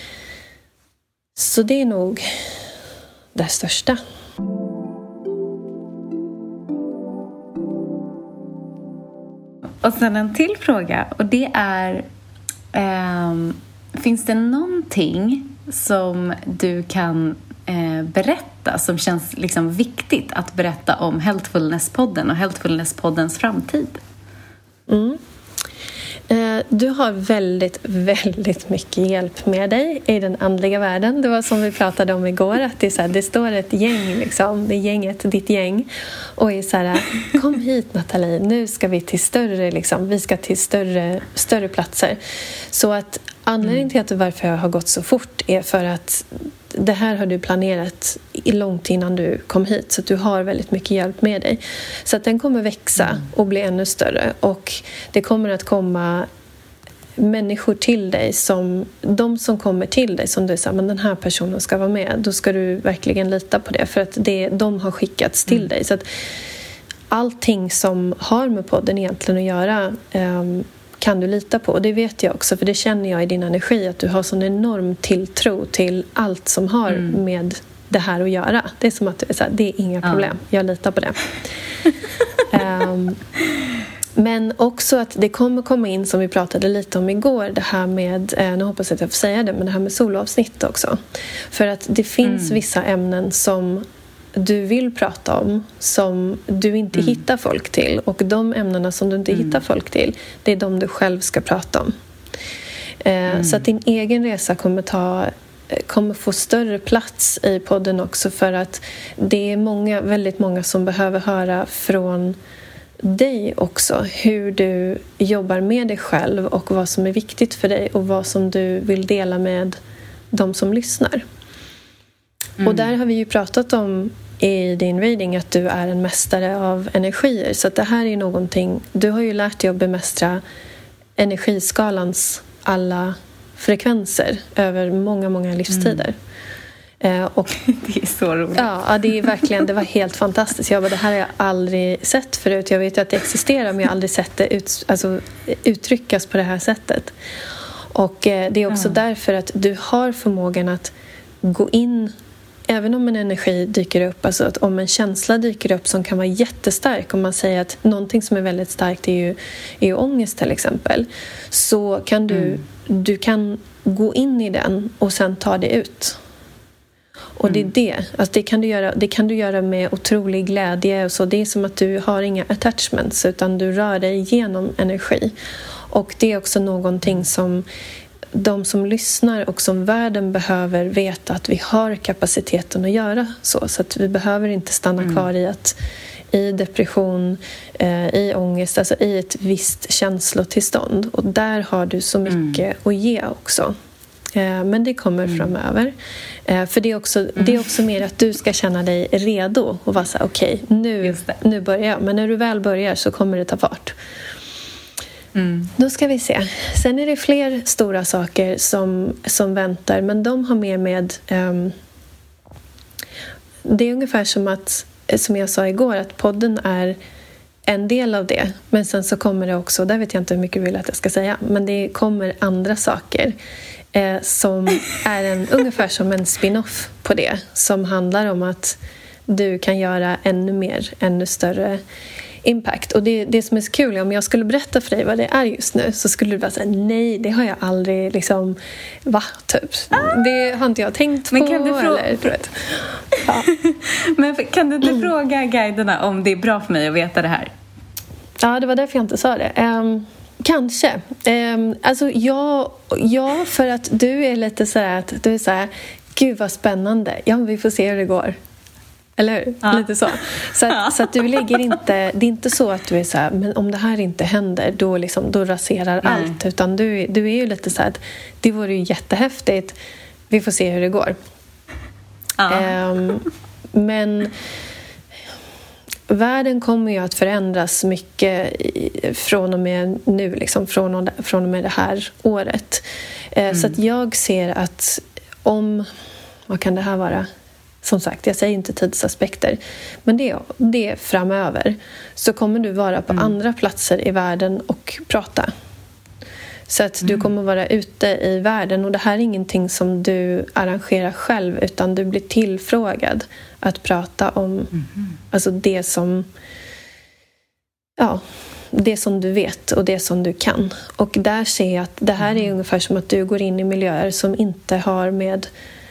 Så det är nog det största. Och sen en till fråga, och det är finns det någonting som du kan berätta som känns liksom viktigt att berätta om Healthfulness-podden och Healthfulness-poddens framtid? Du har väldigt, väldigt mycket hjälp med dig i den andliga världen. Det var som vi pratade om igår, att det är så här, det står ett gäng liksom, det är gänget, ditt gäng, och är så här, kom hit Nathalie, nu ska vi till större liksom, vi ska till större platser. Så att anledningen till att varför jag har gått så fort är för att det här har du planerat långt innan du kom hit, så att du har väldigt mycket hjälp med dig. Så att den kommer växa och bli ännu större, och det kommer att komma människor till dig, som de som kommer till dig, som du säger, men den här personen ska vara med, då ska du verkligen lita på det, för att de har skickats till dig. Så att allting som har med podden egentligen att göra kan du lita på. Och det vet jag också, för det känner jag i din energi, att du har sån enorm tilltro till allt som har med det här att göra. Det är som att du är så här, det är inga problem, jag litar på det. Men också att det kommer komma in, som vi pratade lite om igår, det här med, nu hoppas jag att jag får säga det, men det här med soloavsnitt också. För att det finns vissa ämnen som du vill prata om som du inte hittar folk till. Och de ämnena som du inte hittar folk till, det är de du själv ska prata om. Så att din egen resa kommer få större plats i podden också, för att det är väldigt många som behöver höra från dig också, hur du jobbar med dig själv och vad som är viktigt för dig och vad som du vill dela med de som lyssnar. Och där har vi ju pratat om i din reading att du är en mästare av energier, så att det här är någonting, du har ju lärt dig att bemästra energiskalans alla frekvenser över många livstider. Och det är så roligt. Ja, det är verkligen, det var helt fantastiskt. Det här har jag aldrig sett förut. Jag vet ju att det existerar, men jag har aldrig sett det uttryckas på det här sättet. Och det är också därför att du har förmågan att gå in, även om en energi dyker upp, alltså att om en känsla dyker upp som kan vara jättestark, om man säger att någonting som är väldigt starkt är ju ångest till exempel, så kan du kan gå in i den och sen ta det ut. Och det är det. Alltså det kan du göra med otrolig glädje och så. Det är som att du har inga attachments, utan du rör dig genom energi. Och det är också någonting som de som lyssnar och som världen behöver veta, att vi har kapaciteten att göra så. Så att vi behöver inte stanna kvar i depression, i ångest, alltså i ett visst känslotillstånd. Och där har du så mycket att ge också. Men det kommer framöver. För det är också mer att du ska känna dig redo och vara så här, okej, nu börjar jag. Men när du väl börjar så kommer det ta fart. Då ska vi se. Sen är det fler stora saker som väntar, men de har mer med det är ungefär som jag sa igår, att podden är en del av det, men sen så kommer det också, där vet jag inte hur mycket du vill att jag ska säga, men det kommer andra saker som är ungefär som en spin-off på det, som handlar om att du kan göra ännu större impact. Och det som är så kul, om jag skulle berätta för dig vad det är just nu, så skulle du bara säga, nej, det har jag aldrig liksom, typ. Det har inte jag tänkt på. Men kan du Men kan du inte fråga guiderna om det är bra för mig att veta det här? Ja, det var därför jag inte sa det. Kanske. Alltså ja, för att du är lite så här, att du är så här, gud vad spännande. Ja, vi får se hur det går. Eller hur? Ja. Lite så. Så att du lägger inte, det är inte så att du är så här, men om det här inte händer, då raserar allt. Utan du är ju lite så här, att det vore ju jättehäftigt. Vi får se hur det går. Ja. Men världen kommer ju att förändras mycket från och med nu, liksom, från och med det här året. Så att jag ser att vad kan det här vara? Som sagt, jag säger inte tidsaspekter, men det är framöver, så kommer du vara på andra platser i världen och prata. Så att du kommer vara ute i världen, och det här är ingenting som du arrangerar själv, utan du blir tillfrågad att prata om alltså det som du vet och det som du kan. Och där ser jag att det här är ungefär som att du går in i miljöer som inte har med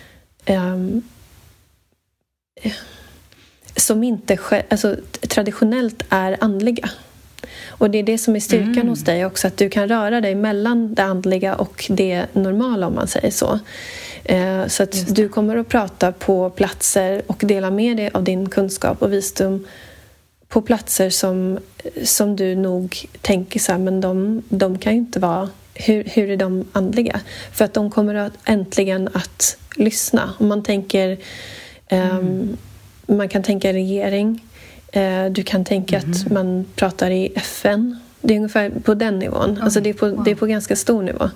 som inte alltså, traditionellt är andliga. Och det är det som är styrkan hos dig också, att du kan röra dig mellan det andliga och det normala, om man säger så. Så att du kommer att prata på platser och dela med dig av din kunskap och visdom på platser som du nog tänker så här, men de kan ju inte vara, hur är de andliga? För att de kommer att äntligen att lyssna. Om man tänker man kan tänka regering, du kan tänka att man pratar i FN. Det är ungefär på den nivån. Alltså det är på ganska stor nivå.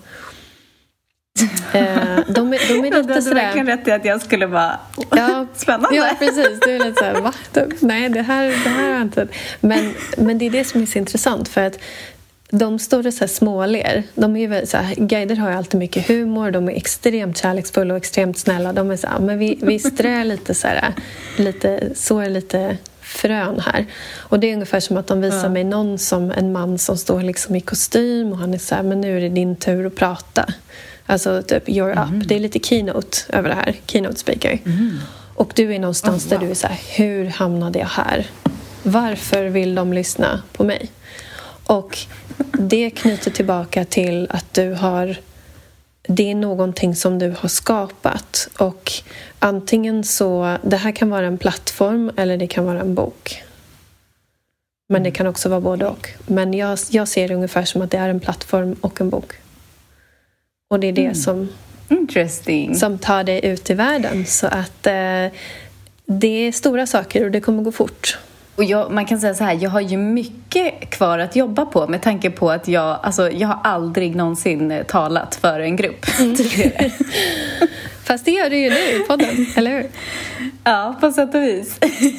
De är lite sådär. Du verkligen rätt i att jag skulle vara spännande. Ja, precis. Du är lite såhär, va? Nej, det här har inte. Men det är det som är så intressant, för att de står så här småler. De är ju så här, guider har ju alltid mycket humor. De är extremt kärleksfulla och extremt snälla. De är så här, men vi strör lite så här, lite frön här. Och det är ungefär som att de visar mig någon som en man som står liksom i kostym och han är så här, men nu är det din tur att prata. Alltså typ, you're up. Det är lite keynote över det här. Keynote speaker. Och du är någonstans där du är så här, hur hamnade jag här? Varför vill de lyssna på mig? Och det knyter tillbaka till att det är någonting som du har skapat. Och antingen så, det här kan vara en plattform eller det kan vara en bok. Men det kan också vara både och. Men jag ser det ungefär som att det är en plattform och en bok. Och det är det som tar dig ut i världen. Så att det är stora saker och det kommer gå fort. Och man kan säga så här, jag har ju mycket kvar att jobba på med tanke på att jag har aldrig någonsin talat för en grupp tidigare. Fast det gör du ju nu i podden, eller hur? Ja, på sätt och vis.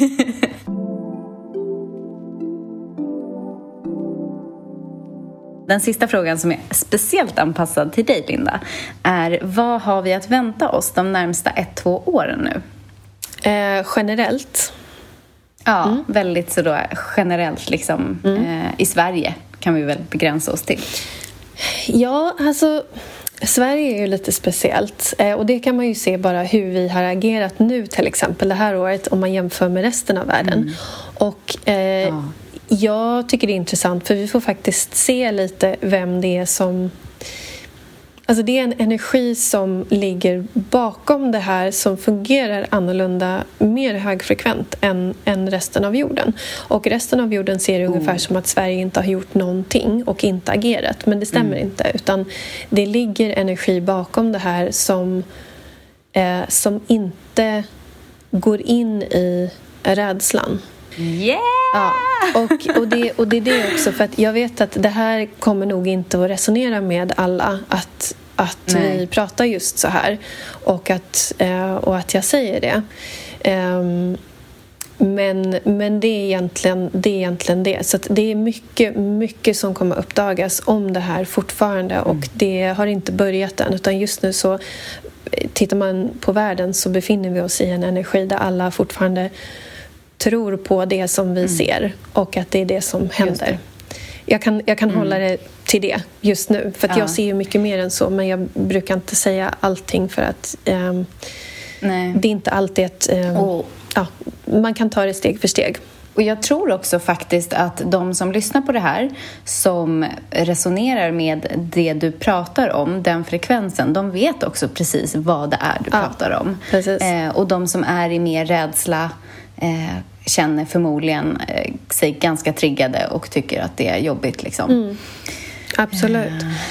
Den sista frågan som är speciellt anpassad till dig, Linda, är vad har vi att vänta oss de närmsta 1-2 åren nu? Generellt? Ja, väldigt så då generellt liksom. I Sverige kan vi väl begränsa oss till. Ja, alltså Sverige är ju lite speciellt och det kan man ju se bara hur vi har agerat nu till exempel det här året om man jämför med resten av världen. Och jag tycker det är intressant för vi får faktiskt se lite vem det är som... Alltså det är en energi som ligger bakom det här som fungerar annorlunda, mer högfrekvent än resten av jorden. Och resten av jorden ser det ungefär som att Sverige inte har gjort någonting och inte agerat. Men det stämmer inte, utan det ligger energi bakom det här som inte går in i rädslan. Yeah! Ja, och det är det också, för att jag vet att det här kommer nog inte att resonera med alla att vi pratar just så här och att jag säger det. Men det är egentligen det. Så att det är mycket som kommer uppdagas om det här fortfarande och det har inte börjat än, utan just nu så tittar man på världen så befinner vi oss i en energi där alla fortfarande tror på det som vi ser och att det är det som händer. Jag kan hålla det till det just nu för att jag ser ju mycket mer än så, men jag brukar inte säga allting för att det är inte alltid ett... man kan ta det steg för steg. Och jag tror också faktiskt att de som lyssnar på det här som resonerar med det du pratar om, den frekvensen, de vet också precis vad det är du pratar om. Och de som är i mer rädsla känner förmodligen sig ganska triggade och tycker att det är jobbigt liksom. Absolut.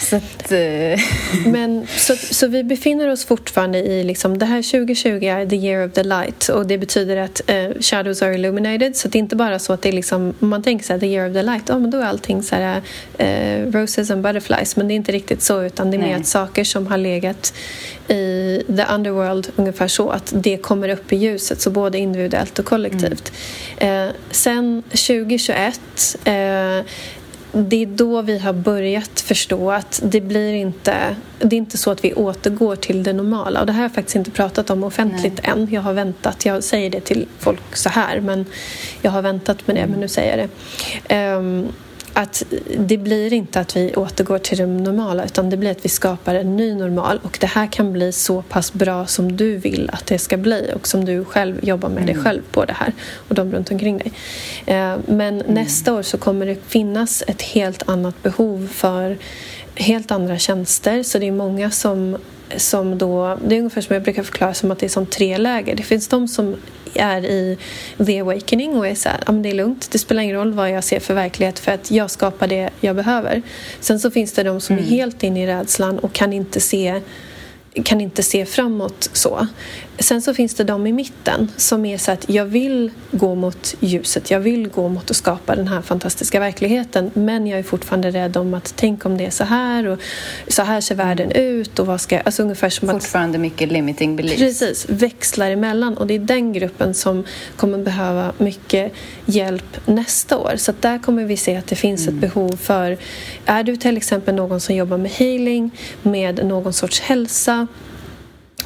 Så vi befinner oss fortfarande i liksom, det här 2020 är the year of the light och det betyder att shadows are illuminated, så det är inte bara så att det är liksom, om man tänker så här, the year of the light, men då är allting så här roses and butterflies, men det är inte riktigt så, utan det är mer att saker som har legat i the underworld ungefär så att det kommer upp i ljuset, så både individuellt och kollektivt. Sen 2021 det är då vi har börjat förstå att det är inte så att vi återgår till det normala. Och det här har jag faktiskt inte pratat om offentligt än. Jag har väntat. Jag säger det till folk så här, men jag har väntat med det, men nu säger jag det. Att det blir inte att vi återgår till det normala, utan det blir att vi skapar en ny normal, och det här kan bli så pass bra som du vill att det ska bli och som du själv jobbar med dig själv på det här och de runt omkring dig. Men nästa år så kommer det finnas ett helt annat behov för helt andra tjänster, så det är många som då, det är ungefär som jag brukar förklara som att det är som 3 läger. Det finns de som är i the awakening och är så här, men det är lugnt, det spelar ingen roll vad jag ser för verklighet för att jag skapar det jag behöver. Sen så finns det de som är helt inne i rädslan och kan inte se framåt så. Sen så finns det de i mitten som är så att jag vill gå mot ljuset, jag vill gå mot att skapa den här fantastiska verkligheten, men jag är fortfarande rädd om att tänk om det är så här och så här ser världen ut och vad ska jag, alltså ungefär som fortfarande mycket limiting beliefs. Precis, växlar emellan, och det är den gruppen som kommer behöva mycket hjälp nästa år. Så att där kommer vi se att det finns ett behov för, är du till exempel någon som jobbar med healing, med någon sorts hälsa,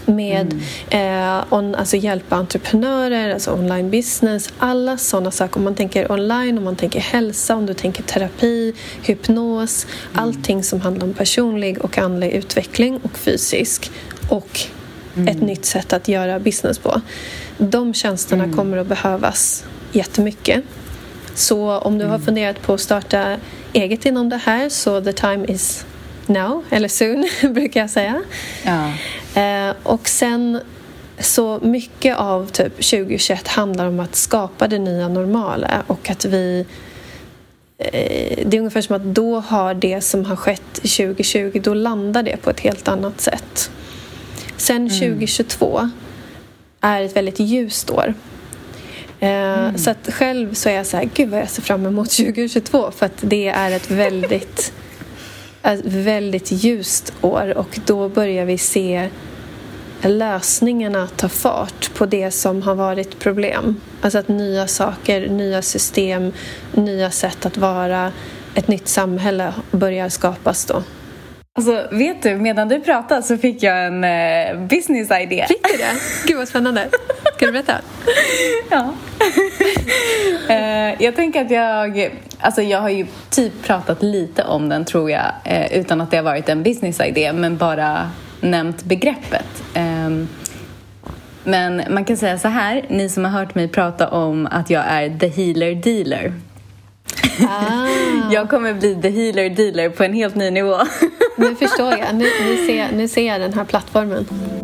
med alltså hjälpa entreprenörer, alltså online business, alla sådana saker. Om man tänker online, om man tänker hälsa, om du tänker terapi, hypnos, allting som handlar om personlig och andlig utveckling och fysisk och ett nytt sätt att göra business på. De tjänsterna kommer att behövas jättemycket. Så om du har funderat på att starta eget inom det här, så the time is now, eller soon brukar jag säga. Och sen så mycket av typ 2021 handlar om att skapa det nya normala, och att vi det är ungefär som att då har det som har skett 2020, då landar det på ett helt annat sätt. Sen 2022 är ett väldigt ljust år. Så att själv så är jag så här, gud vad jag ser fram emot 2022, för att det är ett väldigt ljust år, och då börjar vi se lösningarna ta fart på det som har varit problem. Alltså att nya saker, nya system, nya sätt att vara, ett nytt samhälle börjar skapas då. Alltså, vet du, medan du pratade så fick jag en business-idé. Fick du det? Gud vad spännande. Kan du berätta? Ja. Jag tänker att jag har ju typ pratat lite om den, tror jag, utan att det har varit en business-idé, men bara nämnt begreppet. Men man kan säga så här, ni som har hört mig prata om att jag är the healer dealer. Jag kommer bli the healer dealer på en helt ny nivå. Nu förstår jag. Nu ser jag den här plattformen.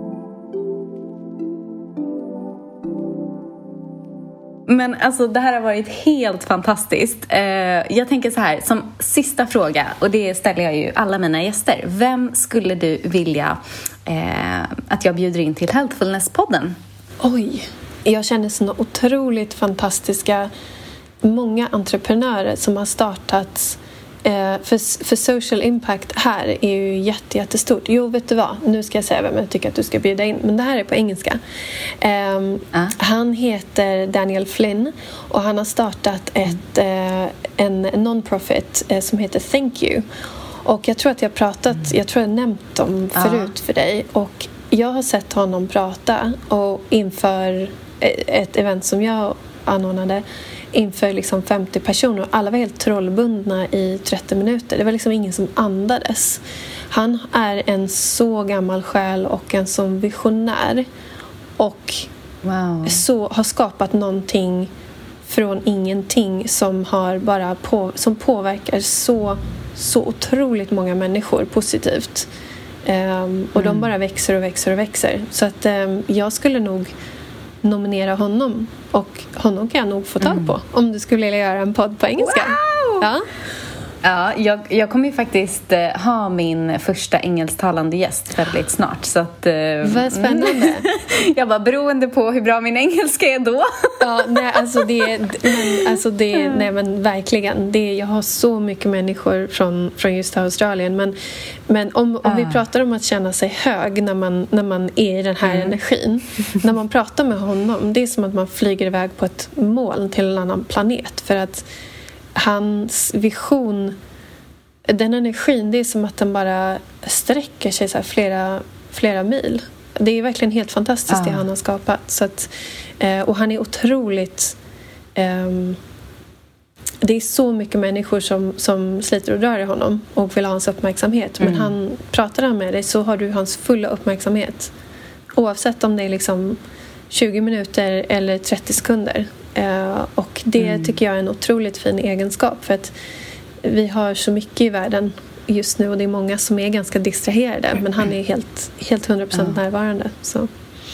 Men alltså, det här har varit helt fantastiskt. Jag tänker så här, som sista fråga, och det ställer jag ju alla mina gäster. Vem skulle du vilja att jag bjuder in till Healthfulness-podden? Oj, jag känner såna otroligt fantastiska många entreprenörer som har startat. För social impact här är ju jättestort. Jo, vet du vad? Nu ska jag säga vem jag tycker att du ska bjuda in. Men det här är på engelska. Han heter Daniel Flynn, och han har startat en non-profit som heter Thank You. Och jag tror att jag nämnt dem förut för dig. Och jag har sett honom prata och inför ett event som jag anordnade inför liksom 50 personer. Alla var helt trollbundna i 30 minuter. Det var liksom ingen som andades. Han är en så gammal själ och en sån visionär. Och så har skapat någonting från ingenting som har som påverkar så otroligt många människor positivt. Och de bara växer och växer och växer. Så att jag skulle nog nominera honom, och honom kan jag nog få tag på om du skulle vilja göra en podd på engelska. Wow! Ja, jag kommer ju faktiskt ha min första engelsktalande gäst väldigt snart, så att vad spännande. Jag bara, beroende på hur bra min engelska är då. Ja, nej men verkligen. Jag har så mycket människor från just Australien, men om vi pratar om att känna sig hög när man är i den här energin, när man pratar med honom, det är som att man flyger iväg på ett moln till en annan planet, för att hans vision, den energin, det är som att den bara sträcker sig så här flera mil. Det är verkligen helt fantastiskt det han har skapat. Så att, och han är otroligt det är så mycket människor som sliter och drar i honom och vill ha hans uppmärksamhet. Men pratar han med dig, så har du hans fulla uppmärksamhet, oavsett om det är liksom 20 minuter eller 30 sekunder. Och det tycker jag är en otroligt fin egenskap, för att vi har så mycket i världen just nu, och det är många som är ganska distraherade, men han är helt 100% närvarande. Så.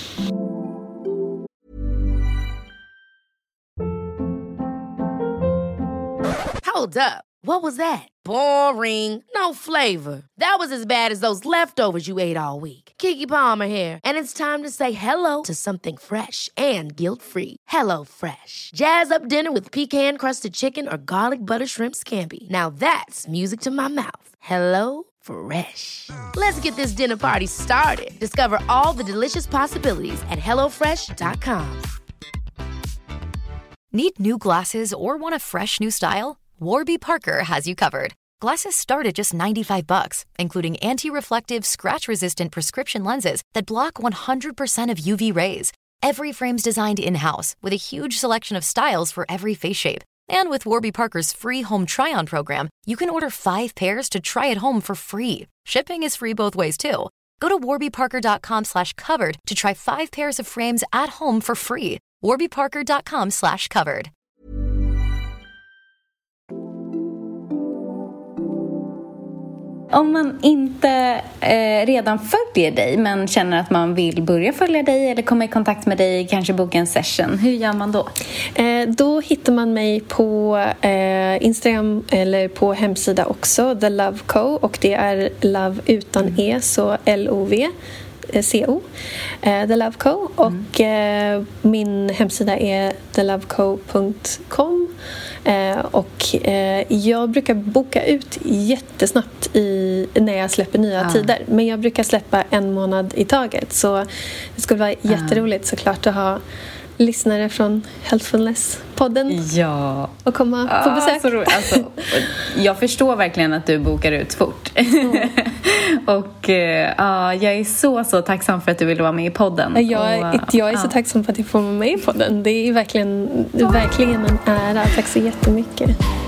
Hold up. What was that? Boring. No flavor. That was as bad as those leftovers you ate all week. Keke Palmer here, and it's time to say hello to something fresh and guilt-free. Hello Fresh. Jazz up dinner with pecan-crusted chicken or garlic butter shrimp scampi. Now that's music to my mouth. Hello Fresh. Let's get this dinner party started. Discover all the delicious possibilities at hellofresh.com. Need new glasses or want a fresh new style? Warby Parker has you covered. Glasses start at just $95, including anti-reflective, scratch-resistant prescription lenses that block 100% of UV rays. Every frame's designed in-house with a huge selection of styles for every face shape. And with Warby Parker's free home try-on program, you can order 5 pairs to try at home for free. Shipping is free both ways too. Go to warbyparker.com/covered to try 5 pairs of frames at home for free. warbyparker.com/covered. Om man inte redan följer dig men känner att man vill börja följa dig eller komma i kontakt med dig, kanske boka en session, hur gör man då? Då hittar man mig på Instagram eller på hemsida också, The Love Co, och det är Love utan E, så LOVCO, The Love Co, och min hemsida är theloveco.com. Och jag brukar boka ut jättesnabbt när jag släpper nya tider, men jag brukar släppa 1 månad i taget, så det skulle vara jätteroligt såklart att ha lyssnare från Healthfulness-podden och komma på besök. Alltså, jag förstår verkligen att du bokar ut fort. Och jag är så tacksam för att du ville vara med i podden. Jag är så tacksam för att jag får vara med i podden. Det är verkligen en ära. Tack så jättemycket.